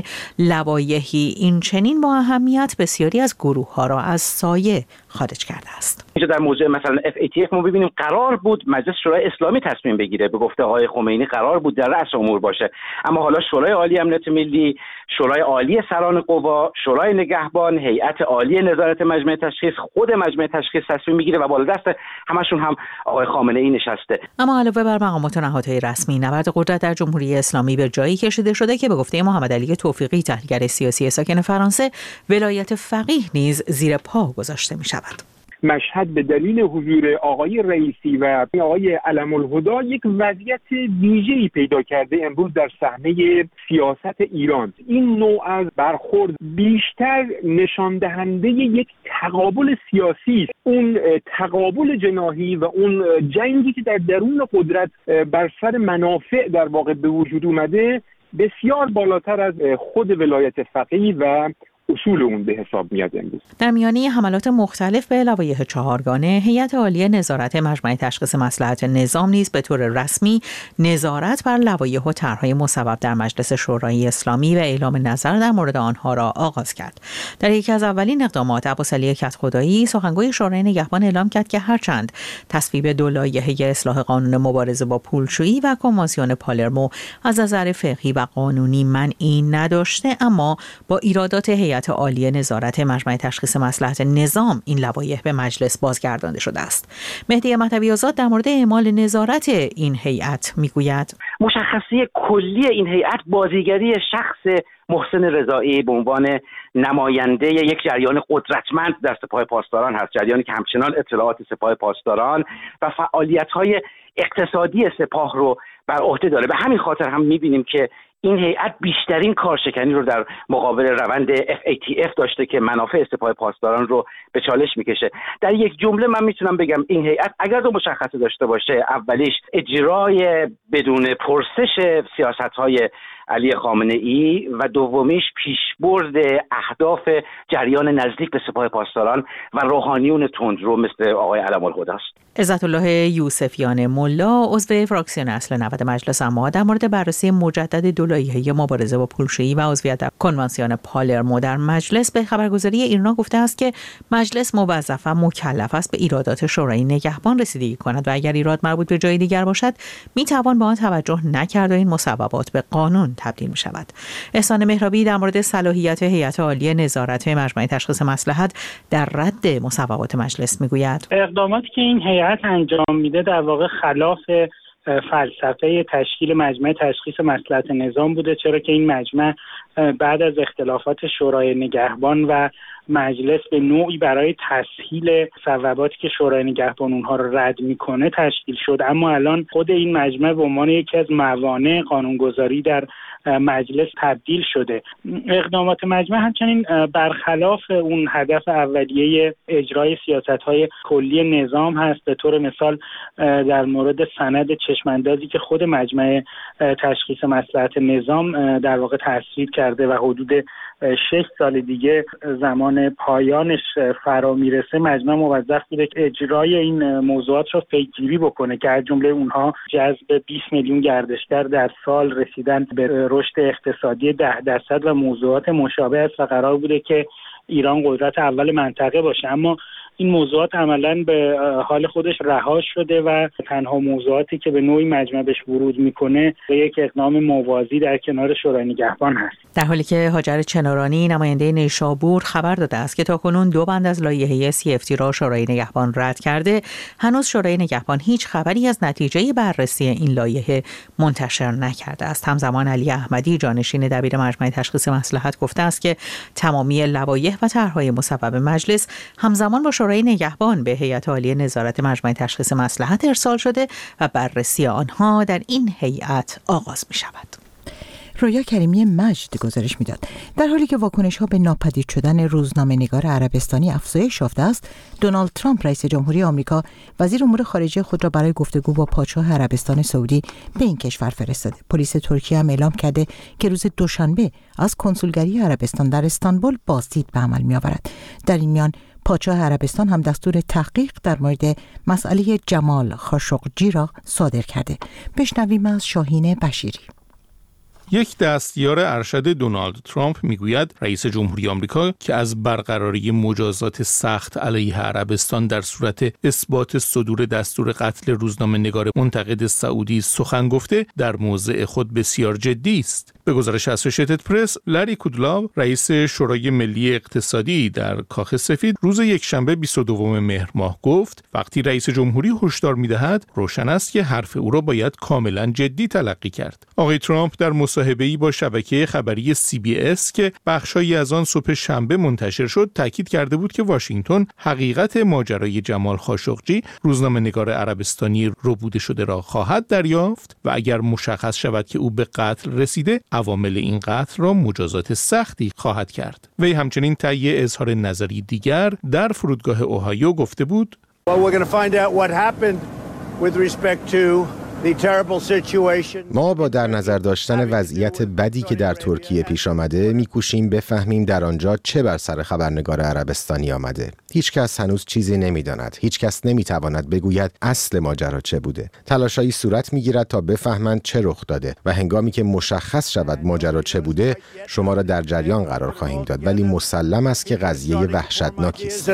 لوایحی این چنین با اهمیت بسیاری از گروه‌ها را از سایه خارج کرده است. اینجا در موضوع مثلا اف ای تی اف ما ببینیم قرار بود مجلس شورای اسلامی تصمیم بگیره، به گفته های خمینی قرار بود در رأس امور باشه، اما حالا شورای عالی امنیت ملی، شورای عالی سران قوا، شورای نگهبان، هیئت عالی نظارت مجمع تشخیص، خود مجمع تشخیص تصمیم میگیره و بالا دست همشون هم آقای خامنه ای نشسته. اما علاوه بر مقامات و نهادهای رسمی، نبرد قدرت در جمهوری اسلامی به جایی کشیده شده که به گفته محمد علی توفیقی تحلیلگر سیاسی ساکن فرانسه ولایت فقیه نیز زیر پا گذاشته می شود. مشهد به دلیل حضور آقای رئیسی و آقای علم الهدا یک وضعیت ویژه‌ای پیدا کرده امروز در صحنه سیاست ایران. این نوع از برخورد بیشتر نشان دهنده یک تقابل سیاسی است. اون تقابل جناحی و اون جنگی که در درون قدرت بر سر منافع در واقع به وجود اومده بسیار بالاتر از خود ولایت فقیه و اصول اون به حساب میاد امروز. در میانه حملات مختلف به لوایح چهارگانه، هیئت عالی نظارت مجمع تشخیص مصلحت نظام نیز به طور رسمی نظارت بر لوایح و طرح‌های مصوب در مجلس شورای اسلامی و اعلام نظر در مورد آنها را آغاز کرد. در یکی از اولین اقدامات، عباسعلی کدخدایی سخنگوی شورای نگهبان اعلام کرد که هرچند تصویب دو لایحه اصلاح قانون مبارزه با پولشویی و کنوانسیون پالرمو از نظر فقهی و قانونی منعی نداشته، اما با ایرادات هیئت عالی نظارت مجمع تشخیص مصلحت نظام این لوایح به مجلس بازگردانده شده است. مهدی مهدوی آزاد در مورد اعمال نظارت این هیئت میگوید مشخصه کلی این هیئت بازیگری شخص محسن رضایی به عنوان نماینده یک جریان قدرتمند در سپاه پاسداران هست، جریانی که همچنان اطلاعات سپاه پاسداران و فعالیت‌های اقتصادی سپاه رو بر عهده داره. به همین خاطر هم می‌بینیم که این هیئت بیشترین کارشکنی رو در مقابل روند اف ای تی اف داشته که منافع سپاه پاسداران رو به چالش میکشه. در یک جمله من میتونم بگم این هیئت اگر دو مشخصه داشته باشه، اولیش اجرای بدون پرسش سیاست‌های علی خامنه ای و دومیش پیشبرد اهداف جریان نزدیک به سپاه پاسداران و روحانیون تندرو مثل آقای علم الهدا است. عزت الله یوسفیان ملا عضو فراکسیون اصل نود مجلس اما در مورد بررسی مجدد دو لایحه مبارزه با پولشویی و عضویت در کنوانسیون پالرمو در مجلس به خبرگزاری ایرنا گفته است که مجلس موظف و مکلف است به ایرادات شورای نگهبان رسیدگی کند و اگر ایراد مربوط به جای دیگر باشد میتوان به آن توجه نکرد و این مصوبات به قانون تبدیل می شود. احسان مهرابی در مورد صلاحیت هیئت عالی نظارت مجمع تشخیص مصلحت در رد مصوبات مجلس می گوید اقداماتی که این هیئت انجام میده در واقع خلاف فلسفه تشکیل مجمع تشخیص مصلحت نظام بوده، چرا که این مجمع بعد از اختلافات شورای نگهبان و مجلس به نوعی برای تسهیل صواباتی که شورای نگهبان اونها رو رد میکنه تشکیل شد، اما الان خود این مجمع به عنوان یکی از موانع قانونگذاری در مجلس تبدیل شده. اقدامات مجمع همچنین برخلاف اون هدف اولیه اجرای سیاست‌های کلی نظام هست. به طور مثال در مورد سند چشماندازی که خود مجمع تشخیص مصلحت نظام در واقع تصویب کرده و حدود شش سال دیگه زمان پایانش فرا میرسه، مجمع موظف بوده که اجرای این موضوعات رو پیگیری بکنه که از جمله اونها جذب بیست میلیون گردشگر در سال، رسیدن به رشد اقتصادی ده درصد و موضوعات مشابه است و قرار بوده که ایران قدرت اول منطقه باشه. اما این موضوعات عملاً به حال خودش رها شده و تنها موضوعاتی که به نوعی مجمع بهش ورود میکنه یک اقدام موازی در کنار شورای نگهبان هست. در حالی که هاجر چنارانی نماینده نیشابور خبر داده است که تاکنون دو بند از لایحه سی اف تی را شورای نگهبان رد کرده، هنوز شورای نگهبان هیچ خبری از نتیجه بررسی این لایحه منتشر نکرده است. همزمان علی احمدی جانشین دبیر مجمع تشخیص مصلحت گفته است که تمامی لوایح و طرح‌های مصوب مجلس همزمان با شورای نگهبان به هیئت عالی نظارت مجمع تشخیص مصلحت ارسال شده و بررسی آنها در این هیئت آغاز می شود. رویا کریمی مجد گزارش میداد. در حالی که واکنش ها به ناپدید شدن روزنامه‌نگار عربستانی افزایش یافته است، دونالد ترامپ رئیس جمهوری آمریکا وزیر امور خارجه خود را برای گفتگو با پادشاه عربستان سعودی به این کشور فرستاده. پلیس ترکیه هم اعلام کرده که روز دوشنبه از کنسولگری عربستان در استانبول بازدید به عمل می‌آورد. در این میان پادشاه عربستان هم دستور تحقیق در مورد مسئله جمال خاشقجی را صادر کرده. بشنویم از شاهین بشیری. یک دستیار ارشد دونالد ترامپ میگوید رئیس جمهوری آمریکا که از برقراری مجازات سخت علیه عربستان در صورت اثبات صدور دستور قتل روزنامه‌نگار منتقد سعودی سخن گفته در موضع خود بسیار جدی است. به گزارش اسوشیتد پرس، لری کودلاو رئیس شورای ملی اقتصادی در کاخ سفید روز یکشنبه بیست و دوم مهر ماه گفت وقتی رئیس جمهوری هشدار می‌دهد روشن است که حرف او را باید کاملا جدی تلقی کرد. آقای ترامپ در مصاحبه‌ای با شبکه خبری سی بی اس که بخشایی از آن صبح شنبه منتشر شد تاکید کرده بود که واشنگتن حقیقت ماجرای جمال خاشقجی روزنامه‌نگار عربستانی ربوده شده را خواهد دریافت و اگر مشخص شود که او به قتل رسیده عوامل این قتل را مجازات سختی خواهد کرد. وی همچنین طی اظهار نظری دیگر در فرودگاه اوهایو گفته بود Well, we're going to find out what happened with respect to ما با در نظر داشتن وضعیت بدی که در ترکیه پیش آمده میکوشیم بفهمیم در آنجا چه بر سر خبرنگار عربستانی آمده. هیچ کس هنوز چیزی نمیداند. هیچ کس نمیتواند بگوید اصل ماجرا چه بوده. تلاشایی صورت میگیرد تا بفهمند چه رخ داده و هنگامی که مشخص شود ماجرا چه بوده شما را در جریان قرار خواهیم داد، ولی مسلم است که قضیه وحشتناکی است.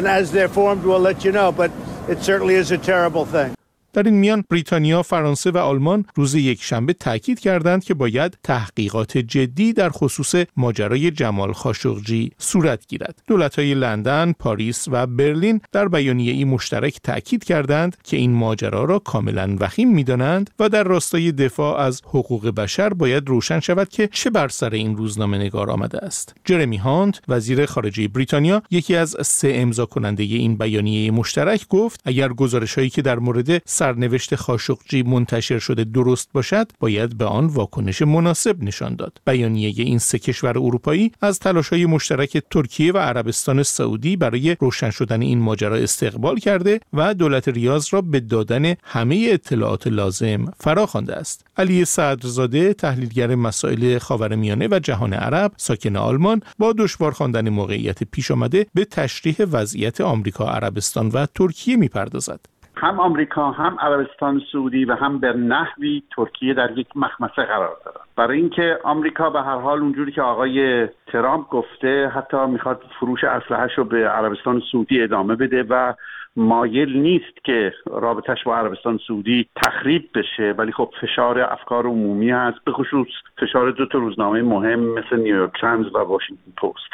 در این میان بریتانیا، فرانسه و آلمان روز یکشنبه تاکید کردند که باید تحقیقات جدی در خصوص ماجرای جمال خاشقجی صورت گیرد. دولت‌های لندن، پاریس و برلین در بیانیه‌ای مشترک تاکید کردند که این ماجرا را کاملا وخیم می‌دانند و در راستای دفاع از حقوق بشر باید روشن شود که چه بر سر این روزنامه‌نگار آمده است. جرمی هانت، وزیر خارجه بریتانیا، یکی از سه امضا کننده این بیانیه مشترک گفت اگر گزارش‌هایی که در مورد سرنوشت خاشقجی منتشر شده درست باشد باید به آن واکنش مناسب نشان داد. بیانیه این سه کشور اروپایی از تلاش‌های مشترک ترکیه و عربستان سعودی برای روشن شدن این ماجرا استقبال کرده و دولت ریاض را به دادن همه اطلاعات لازم فراخوانده است. علی صدرزاده، تحلیلگر مسائل خاورمیانه و جهان عرب، ساکن آلمان، با دشوار خواندن موقعیت پیش آمده به تشریح وضعیت آمریکا، عربستان و ترکیه می‌پردازد. هم آمریکا، هم عربستان سعودی و هم به نحوی ترکیه در یک مخمصه قرار دارند. برای اینکه آمریکا به هر حال اونجوری که آقای ترامپ گفته حتی میخواد فروش اسلحه‌اش رو به عربستان سعودی ادامه بده و مایل نیست که رابطش با عربستان سعودی تخریب بشه، ولی خب فشار افکار عمومی هست، به خصوص فشار دو تا روزنامه مهم مثل نیویورک تایمز و واشنگتن پست.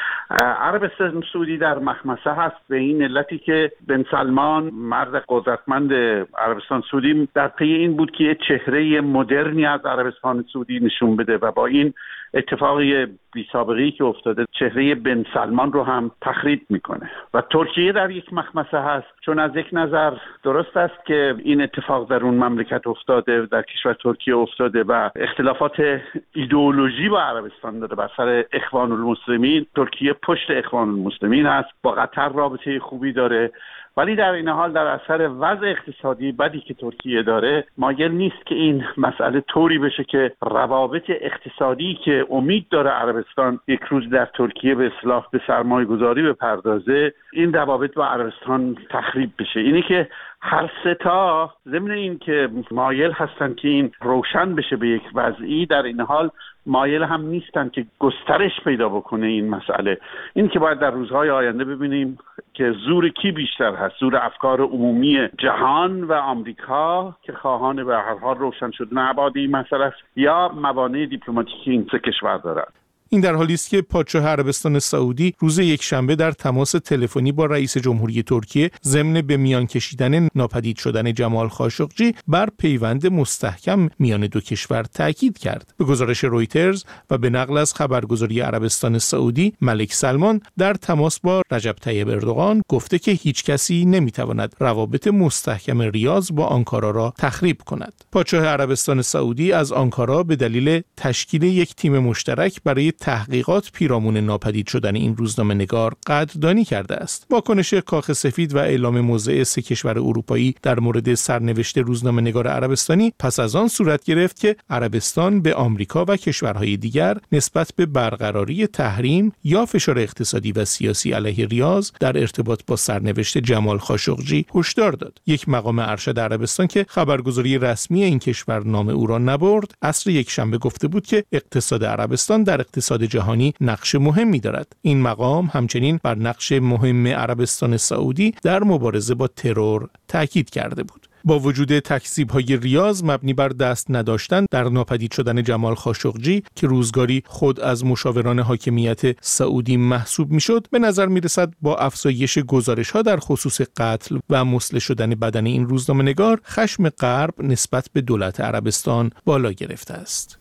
عربستان سعودی در مخمسه هست به این علتی که بن سلمان مرد قدرتمند عربستان سعودی در پی این بود که یه چهره مدرنی از عربستان سعودی نشون بده و با این اتفاقی بی سابقه‌ای که افتاده چهره بن سلمان رو هم تخریب میکنه و ترکیه در یک مخمسه هست، چون از یک نظر درست است که این اتفاق در اون مملکت افتاده، در کشور ترکیه افتاده و اختلافات ایدئولوژی با عربستان داره بر سر اخوان المسلمین. ترکیه پشت اخوان المسلمین است، با قطر رابطه خوبی داره، ولی در این حال در اثر وضع اقتصادی بدی که ترکیه داره مایل نیست که این مسئله طوری بشه که روابط اقتصادی که امید داره عربستان یک روز در ترکیه به اصلاح به سرمایه گذاری بپردازه، این روابط با عربستان تخریب بشه. اینی که هر سه تا ضمن این که مایل هستن که این روشن بشه به یک وضعی، در این حال مایل هم نیستن که گسترش پیدا بکنه این مسئله. این که باید در روزهای آینده ببینیم که زور کی بیشتر هست، زور افکار عمومی جهان و آمریکا که خواهان به هر حال روشن شدن ابعاد این مسئله است، یا موانع دیپلماتیکی این سه کشور دارند. این در حالی است که پادشاه عربستان سعودی روز یکشنبه در تماس تلفنی با رئیس جمهوری ترکیه ضمن به میان کشیدن ناپدید شدن جمال خاشقجی بر پیوند مستحکم میان دو کشور تاکید کرد. به گزارش رویترز و به نقل از خبرگزاری عربستان سعودی، ملک سلمان در تماس با رجب طیب اردوغان گفته که هیچ کسی نمیتواند روابط مستحکم ریاض با آنکارا را تخریب کند. پادشاه عربستان سعودی از آنکارا به دلیل تشکیل یک تیم مشترک برای تحقیقات پیرامون ناپدید شدن این روزنامه‌نگار قدردانی کرده است. واکنش کاخ سفید و اعلام موضع سه کشور اروپایی در مورد سرنوشت روزنامه‌نگار عربستانی پس از آن صورت گرفت که عربستان به آمریکا و کشورهای دیگر نسبت به برقراری تحریم یا فشار اقتصادی و سیاسی علیه ریاض در ارتباط با سرنوشت جمال خاشقجی هشدار داد. یک مقام ارشد عربستان که خبرگزاری رسمی این کشور نام او را نبرد، عصر یکشنبه گفته بود که اقتصاد عربستان در اقتصاد جهانی نقش مهمی دارد. این مقام همچنین بر نقش مهم عربستان سعودی در مبارزه با ترور تاکید کرده بود. با وجود تکذیب‌های ریاض مبنی بر دست نداشتن در ناپدید شدن جمال خاشقجی که روزگاری خود از مشاوران حاکمیت سعودی محسوب میشد، به نظر میرسد با افزایش گزارش‌ها در خصوص قتل و مسله شدن بدن این روزنامه‌نگار، خشم غرب نسبت به دولت عربستان بالا گرفته است.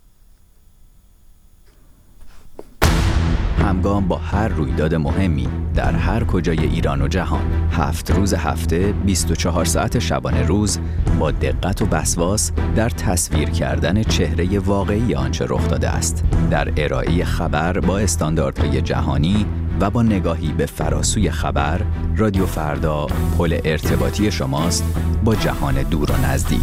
همگام با هر رویداد مهمی در هر کجای ایران و جهان، هفت روز هفته، بیست و چهار ساعت شبانه روز، با دقت و وسواس در تصویر کردن چهره واقعی آنچه رخ داده است، در ارائه خبر با استانداردهای جهانی و با نگاهی به فراسوی خبر، رادیو فردا پل ارتباطی شماست با جهان دور و نزدیک.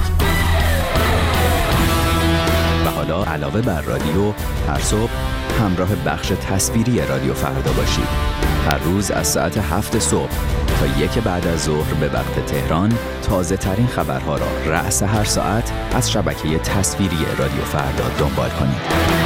و حالا علاوه بر رادیو، هر صبح همراه بخش تصویری رادیو فردا باشید. هر روز از ساعت هفت صبح تا یک بعد از ظهر به وقت تهران، تازه ترین خبرها را رأس هر ساعت از شبکه تصویری رادیو فردا دنبال کنید.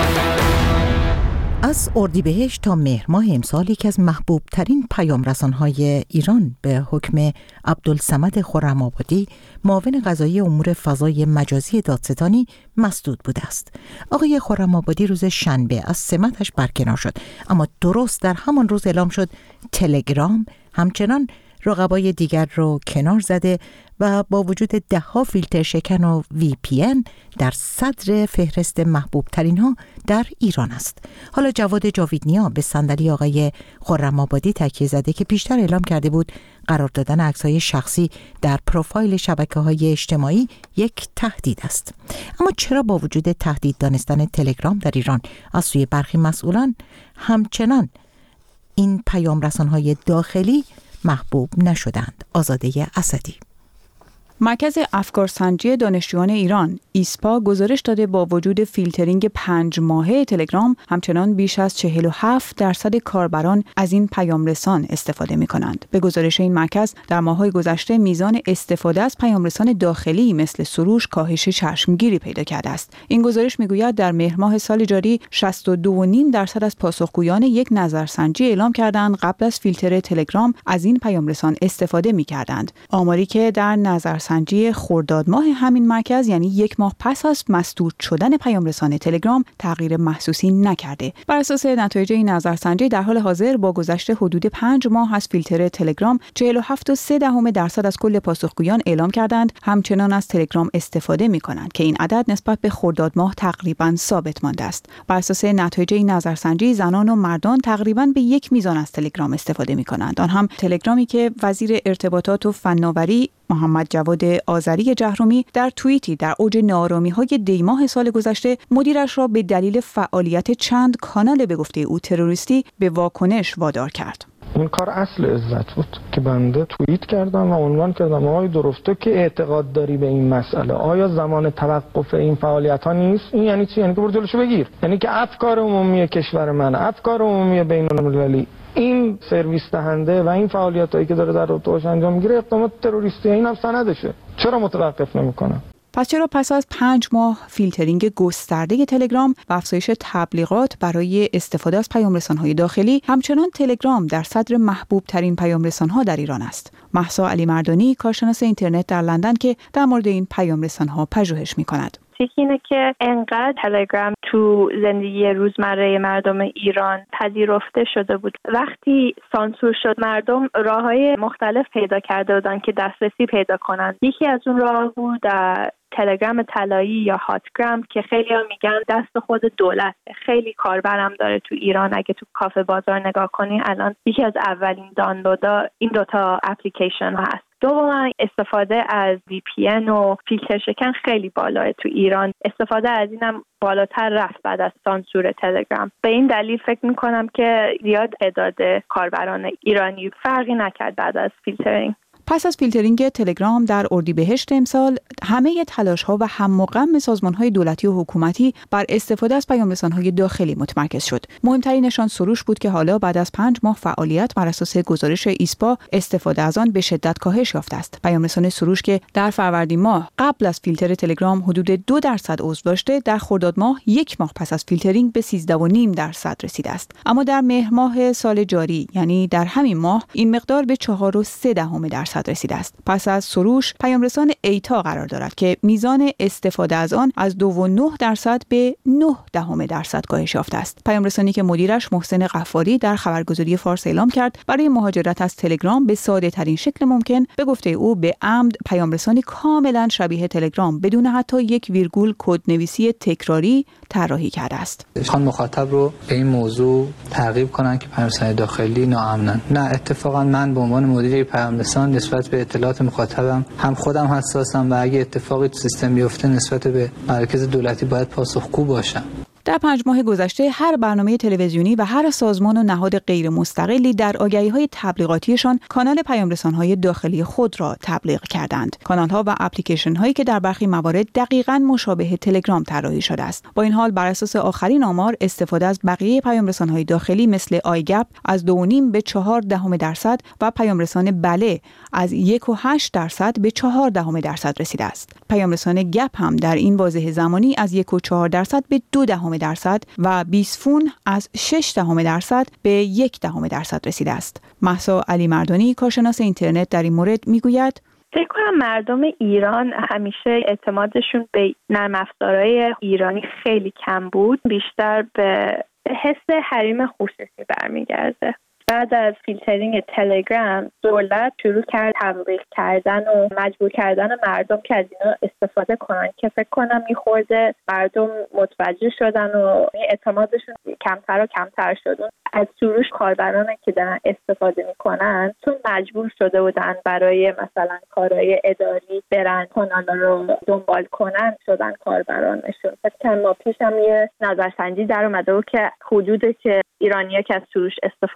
از اردیبهشت تا مهر ماه امسال یکی از محبوب ترین پیام رسان‌های ایران به حکم عبدالصمد خرم‌آبادی، معاون قضایی امور فضای مجازی دادستانی، مسدود بوده است. آقای خرم‌آبادی روز شنبه از سمتش برکنار شد، اما درست در همان روز اعلام شد تلگرام همچنان رقبای دیگر رو کنار زده و با وجود ده ها فیلتر شکن و وی پی ان در صدر فهرست محبوب ترین ها در ایران است. حالا جواد جاویدنیا به صندلی آقای خرم‌آبادی تکیه زده که پیشتر اعلام کرده بود قرار دادن عکس‌های شخصی در پروفایل شبکه‌های اجتماعی یک تهدید است. اما چرا با وجود تهدید دانستن تلگرام در ایران از سوی برخی مسئولان همچنان این پیام رسان‌های داخلی محبوب نشدند؟ آزاده اسدی. مرکز افکارسنجی دانشجویان ایران ایسپا گزارش داده با وجود فیلترینگ پنج ماهه تلگرام همچنان بیش از چهل و هفت درصد کاربران از این پیام رسان استفاده می کنند. به گزارش این مرکز در ماه‌های گذشته میزان استفاده از پیام رسان داخلی مثل سروش کاهش چشمگیری پیدا کرده است. این گزارش میگوید در مهر ماه سال جاری شصت و دو و نیم درصد از پاسخگویان یک نظرسنجی اعلام کردند قبل از فیلتر تلگرام از این پیام رسان استفاده می کردند. آماری که در نظر سنجی خرداد ماه همین مرکز یعنی یک ماه پس از مسدود شدن پیام رسان تلگرام تغییر محسوسی نکرده. بر اساس نتایج این نظرسنجی در حال حاضر با گذشت حدود پنج ماه از فیلتر تلگرام چهل و هفت و سه دهم درصد از کل پاسخگویان اعلام کردند همچنان از تلگرام استفاده می‌کنند که این عدد نسبت به خرداد ماه تقریباً ثابت مانده است. بر اساس نتایج این نظرسنجی زنان و مردان تقریباً به یک میزان از تلگرام استفاده می‌کنند. آن هم تلگرامی که وزیر ارتباطات و فناوری محمد جواد آذری جهرومی در توییتی در اوج ناآرامی‌های دی ماه سال گذشته مدیرش را به دلیل فعالیت چند کانال به گفته او تروریستی به واکنش وادار کرد. این کار اصل عزت بود که بنده توییت کردم و عنوان کردم آقای درفته که اعتقاد داری به این مسئله آیا زمان توقف این فعالیت ها نیست؟ این یعنی چی؟ یعنی که برو جلوشو بگیر، یعنی که افکار عمومی کشور من، افکار عمومی بین المللی این سرویس دهنده و این فعالیتایی که داره در رابطه انجام میگیره اقدامات تروریستی، این هم سندشه، چرا متوقف نمیکنه؟ پس چرا پس از پنج ماه فیلترینگ گسترده تلگرام و افزایش تبلیغات برای استفاده از پیام‌رسان‌های داخلی همچنان تلگرام در صدر محبوب ترین پیام‌رسان‌ها در ایران است؟ مهسا علی مردانی کارشناس اینترنت در لندن که در مورد این پیام‌رسان‌ها پژوهش می‌کند. اینه که انقدر تلگرام تو زندگی روزمره مردم ایران پذیرفته شده بود. وقتی سانسور شد مردم راههای مختلف پیدا کرده بودن که دسترسی پیدا کنن. یکی از اون راه بود تلگرام طلایی یا هاتگرام که خیلی ها میگن دست خود دولت، خیلی کاربرم داره تو ایران. اگه تو کافه بازار نگاه کنی الان یکی از اولین دانلودا این دوتا اپلیکیشن ها هست. دوما استفاده از وی پی ان و فیلتر شکن خیلی بالاه تو ایران. استفاده از اینم بالاتر رفت بعد از سانسور تلگرام. به این دلیل فکر میکنم که زیاد تعداد کاربران ایرانی فرقی نکرد بعد از فیلترینگ. پس از فیلترینگ تلگرام در اردیبهشت امسال همه تلاش‌ها و هم و غم سازمان‌های دولتی و حکومتی بر استفاده از پیام‌رسان‌های داخلی متمرکز شد. مهمترینشان سروش بود که حالا بعد از پنج ماه فعالیت بر اساس گزارش ایسپا استفاده از آن به شدت کاهش یافته است. پیام‌رسان سروش که در فروردین ماه قبل از فیلتر تلگرام حدود دو درصد عضو داشته در خرداد ماه یک ماه پس از فیلترینگ به سیزده و نیم درصد رسیده است. اما در مهر ماه سال جاری یعنی در همین ماه این مقدار به چهار و سه دهم درصد رسیده است. پس از سروش پیام‌رسان ایتا قرار دارد که میزان استفاده از آن از دو و نه درصد به نه دهم درصد کاهش یافته است. پیام‌رسانی که مدیرش محسن غفاری در خبرگزاری فارس اعلام کرد برای مهاجرت از تلگرام به ساده ترین شکل ممکن به گفته او به عمد پیام‌رسانی کاملا شبیه تلگرام بدون حتی یک ویرگول کدنویسی تکراری طراحی کرده است. خان مخاطب رو به این موضوع ترغیب کنن که پیام‌رسان داخلی ناامنن. نه، اتفاقا من به عنوان مدیر پیام‌رسان نسبت به اطلاعات مخاطبم هم خودم حساسم و اگه اتفاقی تو سیستم بیفته نسبت به مرکز دولتی باید پاسخگو باشم. در پنج ماه گذشته هر برنامه تلویزیونی و هر سازمان و نهاد غیر مستقلی در آگهی‌های تبلیغاتیشان کانال پیام‌رسان‌های داخلی خود را تبلیغ کردند. کانال‌ها و اپلیکیشن‌هایی که در برخی موارد دقیقاً مشابه تلگرام طراحی شده است. با این حال بر اساس آخرین آمار استفاده از بقیه پیام‌رسان‌های داخلی مثل آیگپ از دو و نیم به چهار دهم درصد و پیام‌رسان بله از یک و هشت درصد به چهار دهم درصد رسیده است. پیام‌رسان گپ هم در این بازه زمانی از یک و چهار درصد به دو دهم درصد و بیسفون از شش دهم درصد به یک دهم درصد رسیده است. مهسا علی مردانی کارشناس اینترنت در این مورد میگوید فکر کنم مردم ایران همیشه اعتمادشون به نرم افزارهای ایرانی خیلی کم بود، بیشتر به حس حریم خصوصی برمیگرده. بعد از فیلترینگ تلگرام دولت شروع کرد تبلیغ کردن و مجبور کردن مردم که از اینا استفاده کنن که فکر کنم میخورده مردم متوجه شدن و اعتمادشون کمتر و کمتر شد. از سروش کاربران که دارن استفاده میکنن چون مجبور شده بودن برای مثلا کارهای اداری برن کانالا رو دنبال کنن شدن کاربرانشون. فکر کنم ما پیش هم یه نظرسنجی در اومده بود که حدودی که ایرانی‌ها که از سروش استفاده میکنن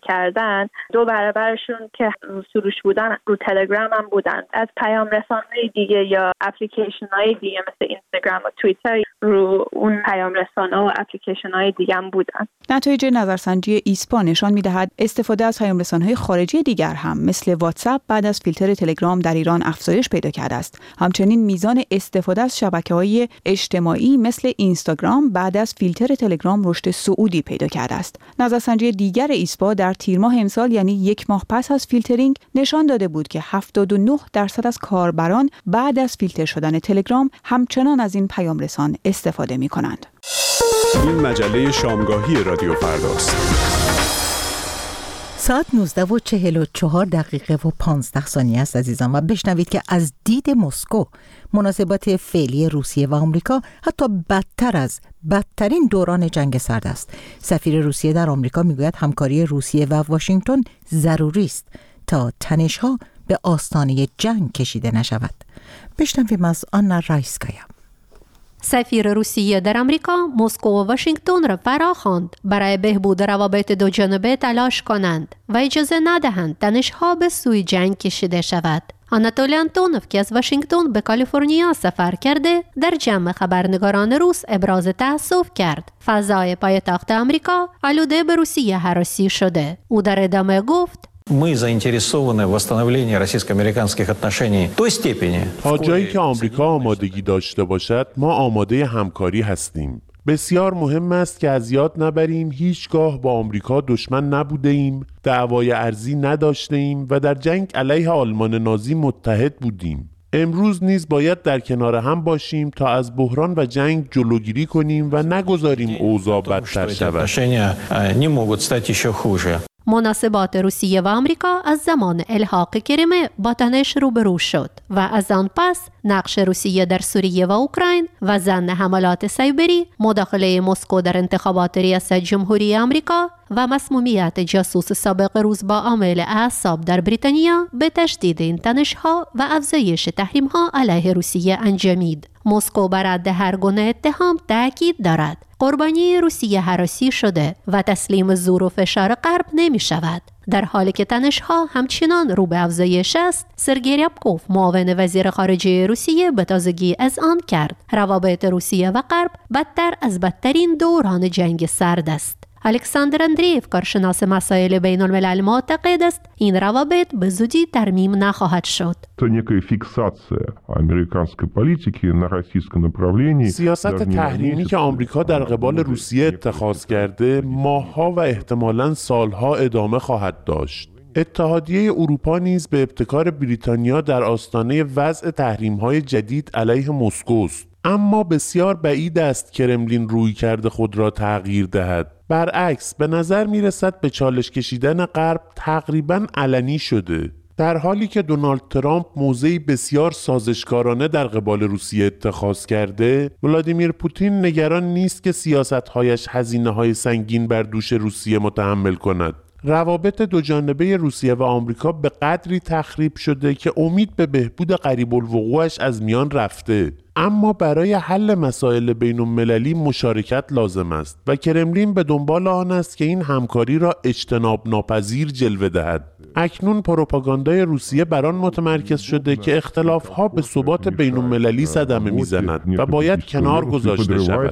کردن دو برابرشون که رو سروش بودن رو تلگرام هم بودن. از پیام رسانهای دیگه یا اپلیکیشن های دیگه مثل اینستاگرام و توییتر رو اون پیام رسانه و اپلیکیشن های دیگه هم بودن. نتایج نظرسنجی ایسپا نشان می‌دهد استفاده از پیام رسانه‌های خارجی دیگر هم مثل واتساپ بعد از فیلتر تلگرام در ایران افزایش پیدا کرده است. همچنین میزان استفاده از شبکه‌های اجتماعی مثل اینستاگرام بعد از فیلتر تلگرام رشد صعودی پیدا کرده است. نظرسنجی دیگر ایسپا در تیر ماه امسال یعنی یک ماه پس از فیلترینگ نشان داده بود که هفتاد و نه درصد از کاربران بعد از فیلتر شدن تلگرام همچنان از این پیام رسان استفاده می‌کنند. این مجله شامگاهی رادیو فرداست. ساعت نوزده و چهل و چهار دقیقه و پانزده ثانیه است عزیزان و بشنوید که از دید مسکو مناسبات فعلی روسیه و آمریکا حتی بدتر از بدترین دوران جنگ سرد است. سفیر روسیه در آمریکا میگوید همکاری روسیه و واشنگتن ضروری است تا تنش‌ها به آستانه جنگ کشیده نشود. بشنویم از آنا رایسکایا. سفیر روسیه در آمریکا مسکو و واشنگتن را فراخواند برای بهبود روابط دو جانبه تلاش کنند و اجازه ندهند تنش‌ها به سوی جنگ کشیده شود. آناتولی آنتونوف که از واشنگتن به کالیفرنیا سفر کرده در جمع خبرنگاران روس ابراز تأسف کرد. فضای پایتخت آمریکا آلوده به روسیه هراسی شده. او در ادامه گفت Мы заинтересованы в восстановлении российско-американских отношений в той степени. تا جایی که آمریکا آمادگی داشته باشد ما آماده همکاری هستیم. بسیار مهم است که از یاد نبریم هیچگاه با آمریکا دشمن نبوده ایم، دعوای ارضی نداشته ایم و در جنگ علیه آلمان نازی متحد بودیم. امروز نیز باید در کنار هم باشیم تا از بحران و جنگ جلوگیری کنیم و نگذاریم اوضاع بدتر شود. مناسبات روسیه و آمریکا از زمان الحاق کریمه با تنش روبرو شد و از آن پس نقش روسیه در سوریه و اوکراین و ضمن حملات سایبری، مداخله مسکو در انتخابات ریاست جمهوری آمریکا و مسمومیت جاسوس سابق روس با عامل اعصاب در بریتانیا به تشدید این تنش‌ها و افزایش تحریم‌ها علیه روسیه انجامید. مسکو بر رد هر گونه اتهام تاکید دارد. قربانی روسیه هراسی شده و تسلیم زور و فشار غرب نمی شود. در حالی که تنش‌ها همچنان رو به افزایش است، سرگئی ریابکوف معاون وزیر خارجه روسیه به تازگی اذعان کرد روابط روسیه و غرب بدتر از بدترین دوران جنگ سرد است. الکساندر اندریف کارشناس مسائل بین الملل معتقد است این روابط به زودی ترمیم نخواهد شد. سیاست تحریمی که آمریکا در قبال روسیه اتخاذ کرده ماه‌ها و احتمالاً سالها ادامه خواهد داشت. اتحادیه اروپا نیز به ابتکار بریتانیا در آستانه وضع تحریم‌های جدید علیه مسکو است، اما بسیار بعید است کرملین رویکرد خود را تغییر دهد. برعکس به نظر می رسد به چالش کشیدن غرب تقریباً علنی شده. در حالی که دونالد ترامپ موضعی بسیار سازشکارانه در قبال روسیه اتخاذ کرده، ولادیمیر پوتین نگران نیست که سیاست‌هایش هزینه‌های سنگین بر دوش روسیه متحمل کند. روابط دو جانبه روسیه و آمریکا به قدری تخریب شده که امید به بهبود قریب الوقوعش از میان رفته. اما برای حل مسائل بین المللی مشارکت لازم است و کرملین به دنبال آن است که این همکاری را اجتناب ناپذیر جلوه دهد. اکنون پروپاگاندای روسیه بر آن متمرکز شده که اختلاف‌ها به ثبات بین المللی صدمه می‌زند و باید کنار گذاشته شود.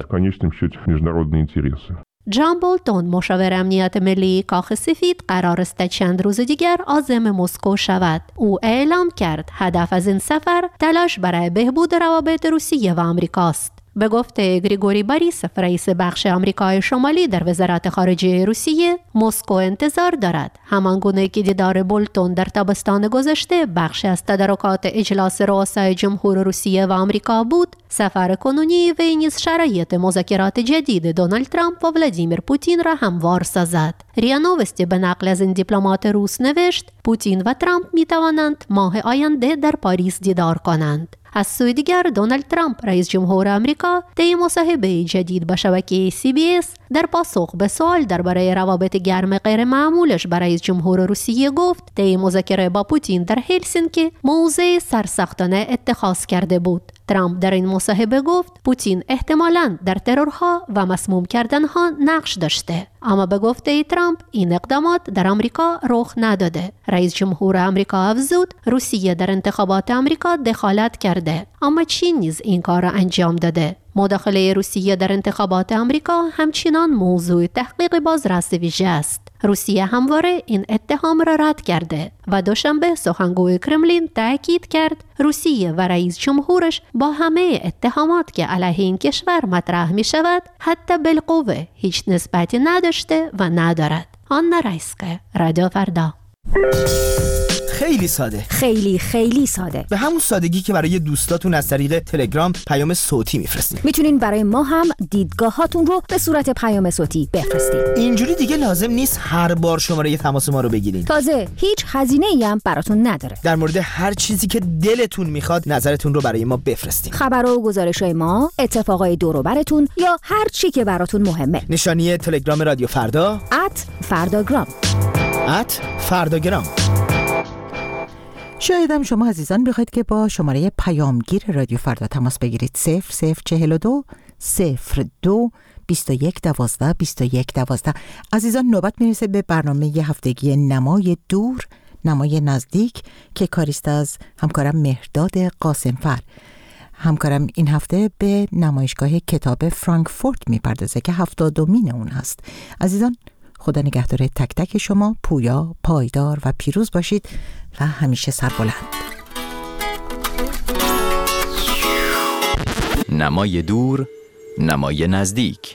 جان بولتون مشاور امنیت ملی کاخ سفید قرار است چند روز دیگر عازم مسکو شود. او اعلام کرد هدف از این سفر تلاش برای بهبود روابط روسیه و آمریکاست. به گفته گریگوری باریسف رئیس بخش آمریکای شمالی در وزارت خارجه روسیه، مسکو انتظار دارد همانگونه که دیدار بولتون در تابستان گذشته بخش از تدارکات اجلاس رؤسای جمهور روسیه و آمریکا بود، سفر کنونی وی نیز شرایط مذاکرات جدید دونالد ترامپ و ولادیمیر پوتین را هموار سازد. ریا نوستی به نقل از این دیپلمات روس نوشت پوتین و ترامپ می توانند ماه آینده در پاریس دیدار کنند. از سوی دیگر دونالد ترامپ رئیس جمهور آمریکا طی مصاحبه جدید با شبکه سی بی اس در پاسخ به سوال درباره روابط گرم غیر معمولش با رئیس جمهور روسیه گفت طی مذاکره با پوتین در هلسینکی موضع سرسختانه اتخاذ کرده بود. ترامپ در این مصاحبه گفت پوتین احتمالاً در ترورها و مسموم کردنها نقش داشته، اما به گفته ترامپ این اقدامات در آمریکا رخ نداده. رئیس جمهور آمریکا افزود روسیه در انتخابات آمریکا دخالت کرده، اما چین نیز این کار را انجام داده. مداخله روسیه در انتخابات آمریکا همچنان موضوع تحقیق بازرس ویژه است. روسیه همواره این اتهام را رد کرده و دوشنبه سخنگوی کرملین تاکید کرد روسیه و رئیس جمهورش با همه اتهامات که علیه این کشور مطرح می شود حتی بالقوه هیچ نسبتی نداشته و ندارد. آنا رایسکه، رادیو فردا. خیلی ساده، خیلی خیلی ساده، به همون سادگی که برای دوستاتون از طریق تلگرام پیام صوتی میفرستین. میتونین برای ما هم دیدگاهاتون رو به صورت پیام صوتی بفرستین. اینجوری دیگه لازم نیست هر بار شماره تماس ما رو بگیرین. تازه هیچ هزینه‌ای هم براتون نداره. در مورد هر چیزی که دلتون میخواد نظرتون رو برای ما بفرستین. خبرها و گزارش‌های ما، اتفاقای دور و براتون یا هر چی که براتون مهمه. نشانی تلگرام رادیو فردا ات فرداگرام ات فرداگرام. شایدم شما عزیزان بخواید که با شماره پیامگیر رادیو فردا تماس بگیرید. صفر صفر چهل و دو صفر دو بیست و یک دوازده بیست و یک دوازده. عزیزان نوبت میرسه به برنامه هفتگی نمای دور نمای نزدیک که کاریست از همکارم مهرداد قاسمفر. همکارم این هفته به نمایشگاه کتاب فرانکفورت میپردازه که هفتادمین اون هست. عزیزان خدا نگهدار تک تک شما، پویا، پایدار و پیروز باشید و همیشه سربلند. نمای دور، نمای نزدیک.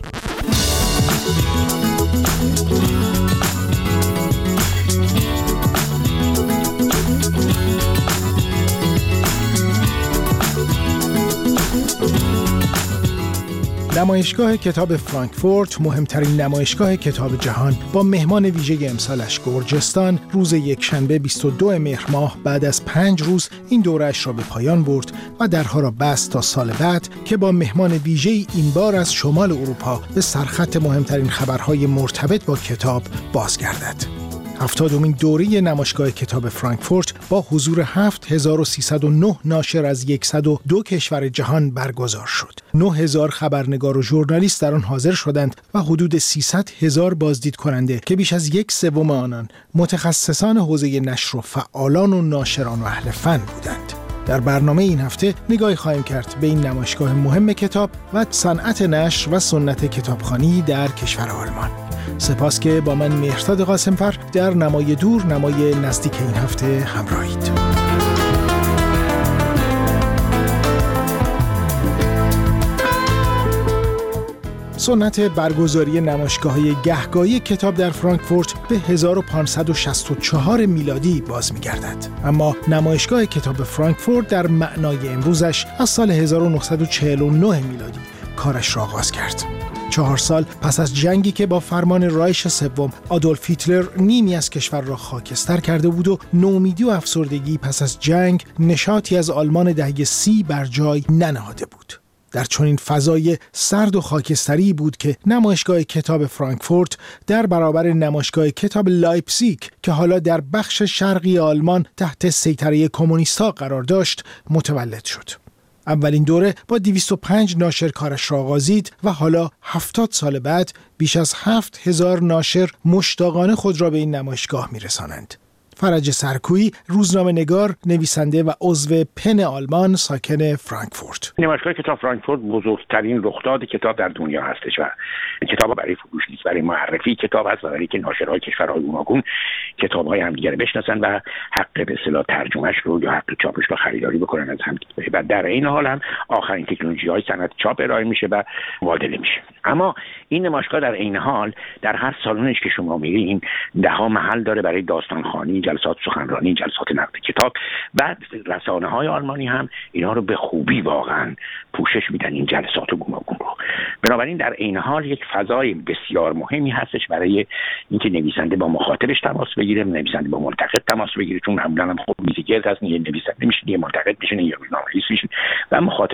نمایشگاه کتاب فرانکفورت، مهمترین نمایشگاه کتاب جهان، با مهمان ویژه امسالش گرجستان، روز یکشنبه بیست و دو مهر ماه بعد از پنج روز این دوره‌اش را به پایان برد و درها را بست تا سال بعد که با مهمان ویژه این بار از شمال اروپا به سرخط مهمترین خبرهای مرتبط با کتاب بازگردد. هفتادمین دوره نمایشگاه کتاب فرانکفورت با حضور هفت هزار و سیصد و نه ناشر از صد و دو کشور جهان برگزار شد. نه هزار خبرنگار و ژورنالیست در آن حاضر شدند و حدود سیصد هزار بازدید کننده که بیش از یک سوم آنان متخصصان حوزه نشر و فعالان و ناشران و اهل فن بودند. در برنامه این هفته نگاهی خواهیم کرد به این نمایشگاه مهم کتاب و صنعت نشر و سنت کتابخوانی در کشور آلمان. سپاس که با من مهرداد قاسمفر در نمای دور نمای نزدیک این هفته همراهید. سنت برگزاری نمایشگاه‌های گهگاهی کتاب در فرانکفورت به هزار و پانصد و شصت و چهار میلادی باز می‌گردد. اما نمایشگاه کتاب فرانکفورت در معنای امروزش از سال هزار و نهصد و چهل و نه میلادی کارش را آغاز کرد. چهار سال پس از جنگی که با فرمان رایش سوم آدولف هیتلر نیمی از کشور را خاکستر کرده بود و نومیدی و افسردگی پس از جنگ نشاطی از آلمان دهه سی بر جای ننهاده بود. در چنین فضای سرد و خاکستری بود که نمایشگاه کتاب فرانکفورت در برابر نمایشگاه کتاب لایپزیگ که حالا در بخش شرقی آلمان تحت سیطره کمونیست‌ها قرار داشت متولد شد. اولین دوره با دویست و پنج ناشر کارش را آغازید و حالا هفتاد سال بعد بیش از هفت هزار ناشر مشتاقانه خود را به این نمایشگاه می‌رسانند. فرج سرکویی، روزنامه نگار، نویسنده و عضو پن آلمان، ساکن فرانکفورت. نمایشگاه کتاب فرانکفورت بزرگترین رخداد کتاب در دنیا هستش و کتاب برای فروش نیست، برای معرفی کتاب هست و برای که ناشرهای کشورهای گوناگون کتاب‌های همدیگه رو بشناسن و حق به اصطلاح ترجمهش رو یا حق چاپش رو خریداری بکنن از همدیگه. و در این حال هم آخرین تکنولوژی‌های صنعت چاپ ارائه میشه و مبادله میشه. اما این نمایشگاه در این حال در هر سالنش که شما میرین ده‌ها محل داره برای داستانخوانی، جلسات سخنرانی، جلسات نقد کتاب. بعد رسانه‌های آلمانی هم اینا رو به خوبی واقعا پوشش میدن این جلسات گوناگون رو. بنابراین در این حال یک فضای بسیار مهمی هستش برای اینکه نویسنده با مخاطبش تماس بگیره، نویسنده با منتقد تماس بگیره، چون معمولا هم خب میزگرد هست، یه نویسنده میشه، یه منتقد میشه، یه روزنامه‌نویس میشه و مخاطب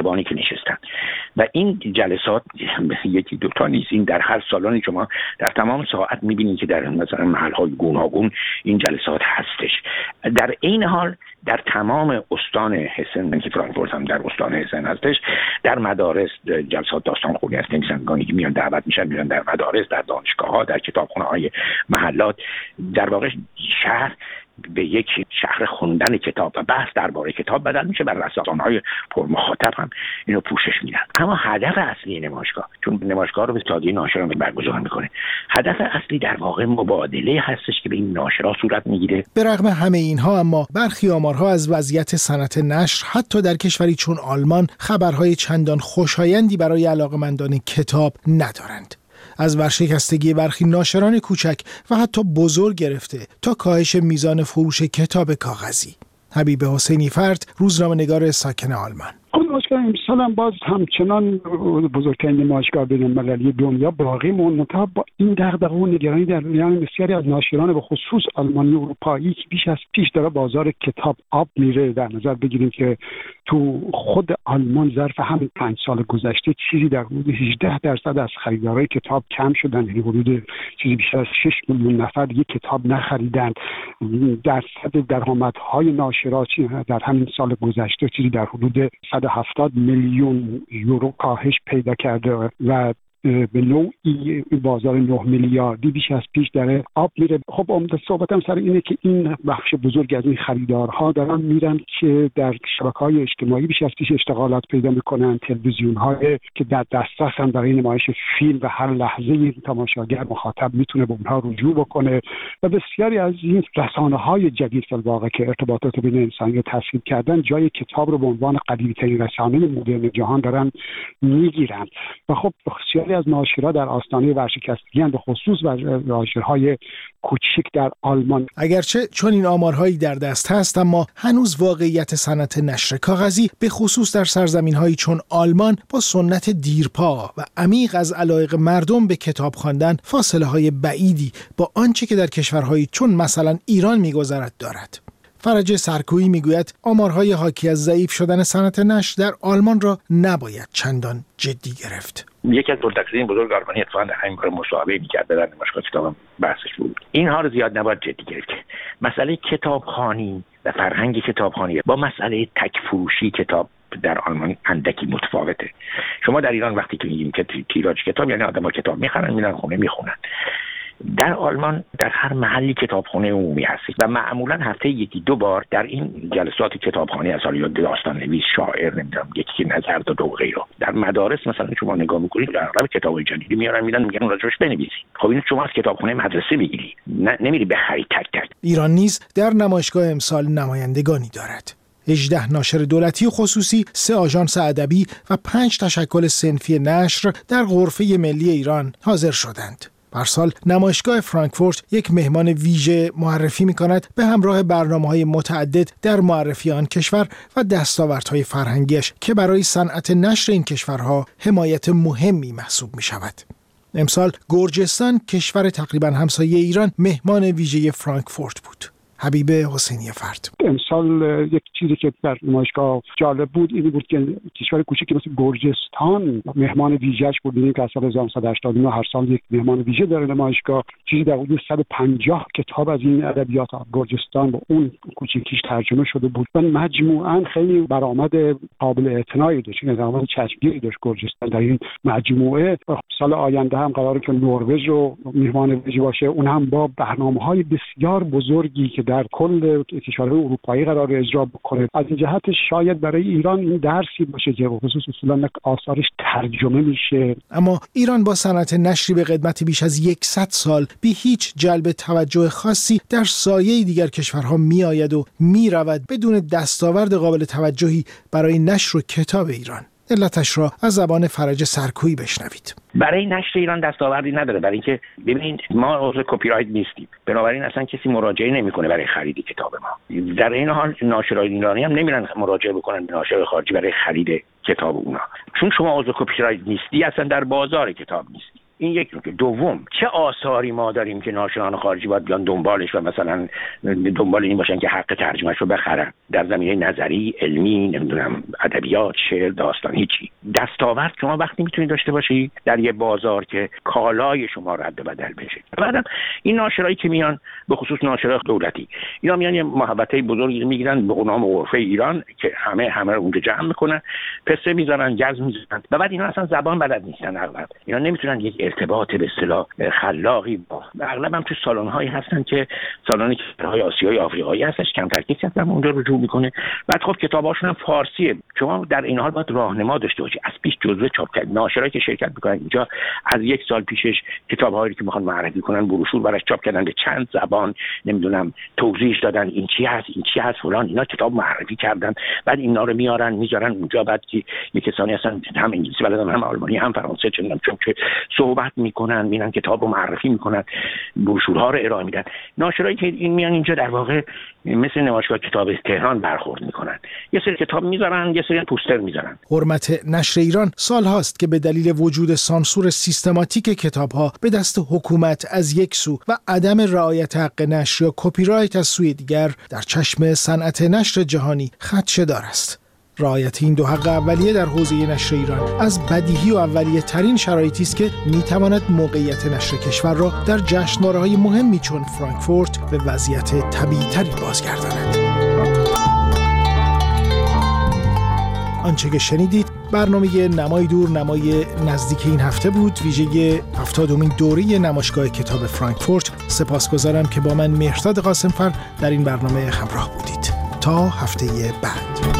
کاتبانی که نشستن و این جلسات یکی دو تا نیست، این در هر سالن شما در تمام ساعت می‌بینید که در مثلا محل‌های گوناگون این جلسات هستش. در این حال در تمام استان هسن که فرانکفورت هم در استان هسن هستش، در مدارس جلسات داستان خوانی هست، نویسندگانی که میان دعوت میشن میرن در مدارس، در دانشگاه‌ها، در کتابخانه‌های محلات. در واقع شهر به یک شهر خوندن کتاب و بحث درباره کتاب بدل میشه. بر رسانه‌های پرمخاطب هم اینو پوشش میدن. اما هدف اصلی نمایشگاه، چون نمایشگاه رو به اتحادیه ناشران برگزار میکنه، هدف اصلی در واقع مبادله هستش که به این ناشرا صورت میگیره. به رغم همه اینها اما برخی آمارها از وضعیت صنعت نشر حتی در کشوری چون آلمان خبرهای چندان خوشایندی برای علاقه‌مندان کتاب ندارند. از ورشکستگی برخی ناشران کوچک و حتی بزرگ گرفته تا کاهش میزان فروش کتاب کاغذی. حبیب حسینی فرد، روزنامه‌نگار ساکن آلمان. نمایشگاه امسال هم باز همچنان بزرگترین نمایشگاه بین‌المللی دنیا باقی موند، منتها با این دغدغه و نگرانی در میان بسیاری از ناشران به خصوص آلمانی و اروپایی که بیش از پیش داره بازار کتاب آب میره. در نظر بگیریم که تو خود آلمان ظرف همین پنج سال گذشته چیزی در حدود هجده درصد از خریدارای کتاب کم شدن، یعنی حدود چیزی بیشتر از شش میلیون نفر دیگه کتاب نخریدند. درصد درآمدهای ناشرا در همین سال گذشته چیزی در حدود صد و هفتاد میلیون یورو کاهش پیدا کرده و به نوعی بازار نه میلیاردی بیش از پیش داره آب میره. خب عمده صحبتم سر اینه که این بخش بزرگ از این خریدارها دارن میرن که در شبکه‌های اجتماعی بیش از پیش اشتغالات پیدا میکنن، تلویزیون‌های که در دسترس هم برای نمایش فیلم و هر لحظه تماشاگر مخاطب میتونه به اونها رجوع بکنه و بسیاری از این رسانه‌های جدید در واقع که ارتباطات بین انسانی تسهیل کردن جای کتاب رو به عنوان قدیمی‌ترین رسانه مدرن جهان دارن میگیرن و خب بسیاری از ناشرها در آستانه ورشکستگی هم به خصوص ناشرهای کوچک در آلمان. اگرچه چون این آمارهایی در دست هست اما هنوز واقعیت صنعت نشر کاغذی به خصوص در سرزمین‌هایی چون آلمان با سنت دیرپا و عمیق از علایق مردم به کتاب خواندن فاصله‌های بعیدی با آنچه که در کشورهایی چون مثلا ایران می‌گذرد دارد. فرج سرکویی میگوید آمارهای حاکی از ضعیف شدن صنعت نشر در آلمان را نباید چندان جدی گرفت. یکی از بزرگترین بزرگ آلمانی اتفاقا در همین کار مصاحبه می‌کرد در نمایشگاه کتابم بحثش بود. اینها رو زیاد نباید جدی گرفت. مسئله کتابخوانی و فرهنگ کتابخوانی با مسئله تک فروشی کتاب در آلمان اندکی متفاوته. شما در ایران وقتی که میگیم که تیراژ کتاب یعنی آدم‌ها کتاب می‌خرن میرن خونه میخونن. در آلمان در هر محلی کتابخانه عمومی هست و معمولا هفته یکی دو بار در این جلسات کتابخانه از حالا داستان نویس، شاعر، نمیدونم یکی که نظر داده و غیره. در مدارس مثلا شما نگاه میکنید در اغلب کتابای جدیدی میارن میدن میگن اون راجعش بنویسی. خب اینو شما از کتابخانه مدرسه میگیری، نه نمیری بخری تک تک. ایران نیز در نمایشگاه امسال نمایندگانی دارد. هجده ناشر دولتی و خصوصی، سه آژانس ادبی و پنج تشکل صنفی نشر در غرفه ملی ایران حاضر شدند. پارسال نمایشگاه فرانکفورت یک مهمان ویژه معرفی می‌کند به همراه برنامه‌های متعدد در معرفی آن کشور و دستاوردهای فرهنگیش که برای صنعت نشر این کشورها حمایت مهمی محسوب می‌شود. امسال گرجستان، کشور تقریباً همسایه ایران، مهمان ویژه فرانکفورت بود. حبیب حسینی فرد. امسال یک چیزی که در نمایشگاه جالب بود این بود که کشور کوچکی مثل گرجستان مهمان ویژه‌اش بود. این که از سال هزار و نهصد و هشتاد و نه هر سال یک مهمان ویژه داره نمایشگاه. چیزی در حدود صد و پنجاه کتاب از این ادبیات گرجستان با اون کوچکیش ترجمه شده بود و مجموعاً خیلی برآمد قابل اعتنایی داشت. این درآمد چشمگیری داشت گرجستان در این مجموعه. سال آینده هم قراره که نروژ رو مهمان ویژه باشه، اون هم با برنامه‌های بسیار بزرگی که در کل کشورهای اروپایی قرار اجرا بکنه. از این جهت شاید برای ایران این درسی باشه که خصوص اصولا آثارش ترجمه میشه. اما ایران با صنعت نشری به قدمت بیش از صد سال بی هیچ جلب توجه خاصی در سایه دیگر کشورها می آید و می رود بدون دستاورد قابل توجهی برای نشر و کتاب ایران. علتش را از زبان فرج سرکویی بشنوید. برای نشر ایران دستاوردی نداره، برای اینکه ببینید ما عضو کپی رایت نیستیم، بنابراین اصلا کسی مراجعه نمیکنه برای خرید کتاب ما. در این حال ناشرای ایرانی هم نمیرن مراجعه بکنن به ناشر خارجی برای خرید کتاب اونا، چون شما عضو کپی رایت نیستی اصلا در بازار کتاب نیستی. این یک نکته. دوم، چه آثاری ما داریم که ناشران خارجی باید بیان دنبالش و مثلا دنبال این باشن که حق ترجمهش رو بخرن در زمینه نظری، علمی، نمیدونم ادبیات، شعر، داستان، هیچی. دستاورد شما وقتی میتونید داشته باشی در یه بازار که کالای شما رد و بدل بشه. بعدم این ناشرایی که میان، به خصوص ناشرای دولتی، اینا میان یه محوطه بزرگی میگیرن به نام عرفه ایران که همه همه رو اونجا جمع میکنن، پسته میذارن، گز میذارن و بعد اینا اصلا زبان بلد نیستن. اغلب اینا نمیتونن یک ارتباط به اصطلاح خلاقی با اغلب هم تو سالن‌هایی هستن که سالن کشورهای آسیایی آفریقایی هستش، کمتر کسی هستن اونجا رجوع میکنه. بعد خب کتاباشون هم فارسیه. شما در این حال باید راهنما داشته باشی. از پیش جزوه چاپ کرد. ناشرایی که شرکت میکنن اینجا از یک سال پیشش کتاب‌هایی که میخوان معرفی کنن بروشور براش چاپ کردن به چند زبان، نمیدونم توضیحش دادن این چی هست این چی هست فلان، اینا کتاب معرفی کردن. بعد اینا رو میارن میذارن اونجا. بعد که یک کسانی هستن هم انگلیسی بلدن هم آلمانی هم فرانسه، چه میدونم، چون که صحبت میکنن، میرن کتاب رو معرفی میکنن، بروشورها رو ارائه میدن. ناشرایی که این میان اینجا در واقع مثل نمایشگاه کتاب تهران برخورد میکنن. یه سری کتاب میذارن، یه سری پوستر میذارن. حرمت نشر ایران سال هاست که به دلیل وجود سانسور سیستماتیک کتاب‌ها به دست حکومت از یک سو و عدم رعایت حق نشر یا کپی رایت از سوی دیگر در چشم صنعت نشر جهانی خدشه‌دار است. رعایت این دو حق اولیه در حوزه نشر ایران از بدیهی و اولیه ترین شرایطی است که میتواند موقعیت نشر کشور را در جشنواره‌های مهمی چون فرانکفورت به وضعیت طبیعی‌تری بازگرداند. آنچه که شنیدید برنامه نمای دور نمای نزدیک این هفته بود، ویژه هفتادمین دوره نمایشگاه کتاب فرانکفورت. سپاسگزارم که با من مهرداد قاسمفر در این برنامه همراه بودید. تا هفته بعد.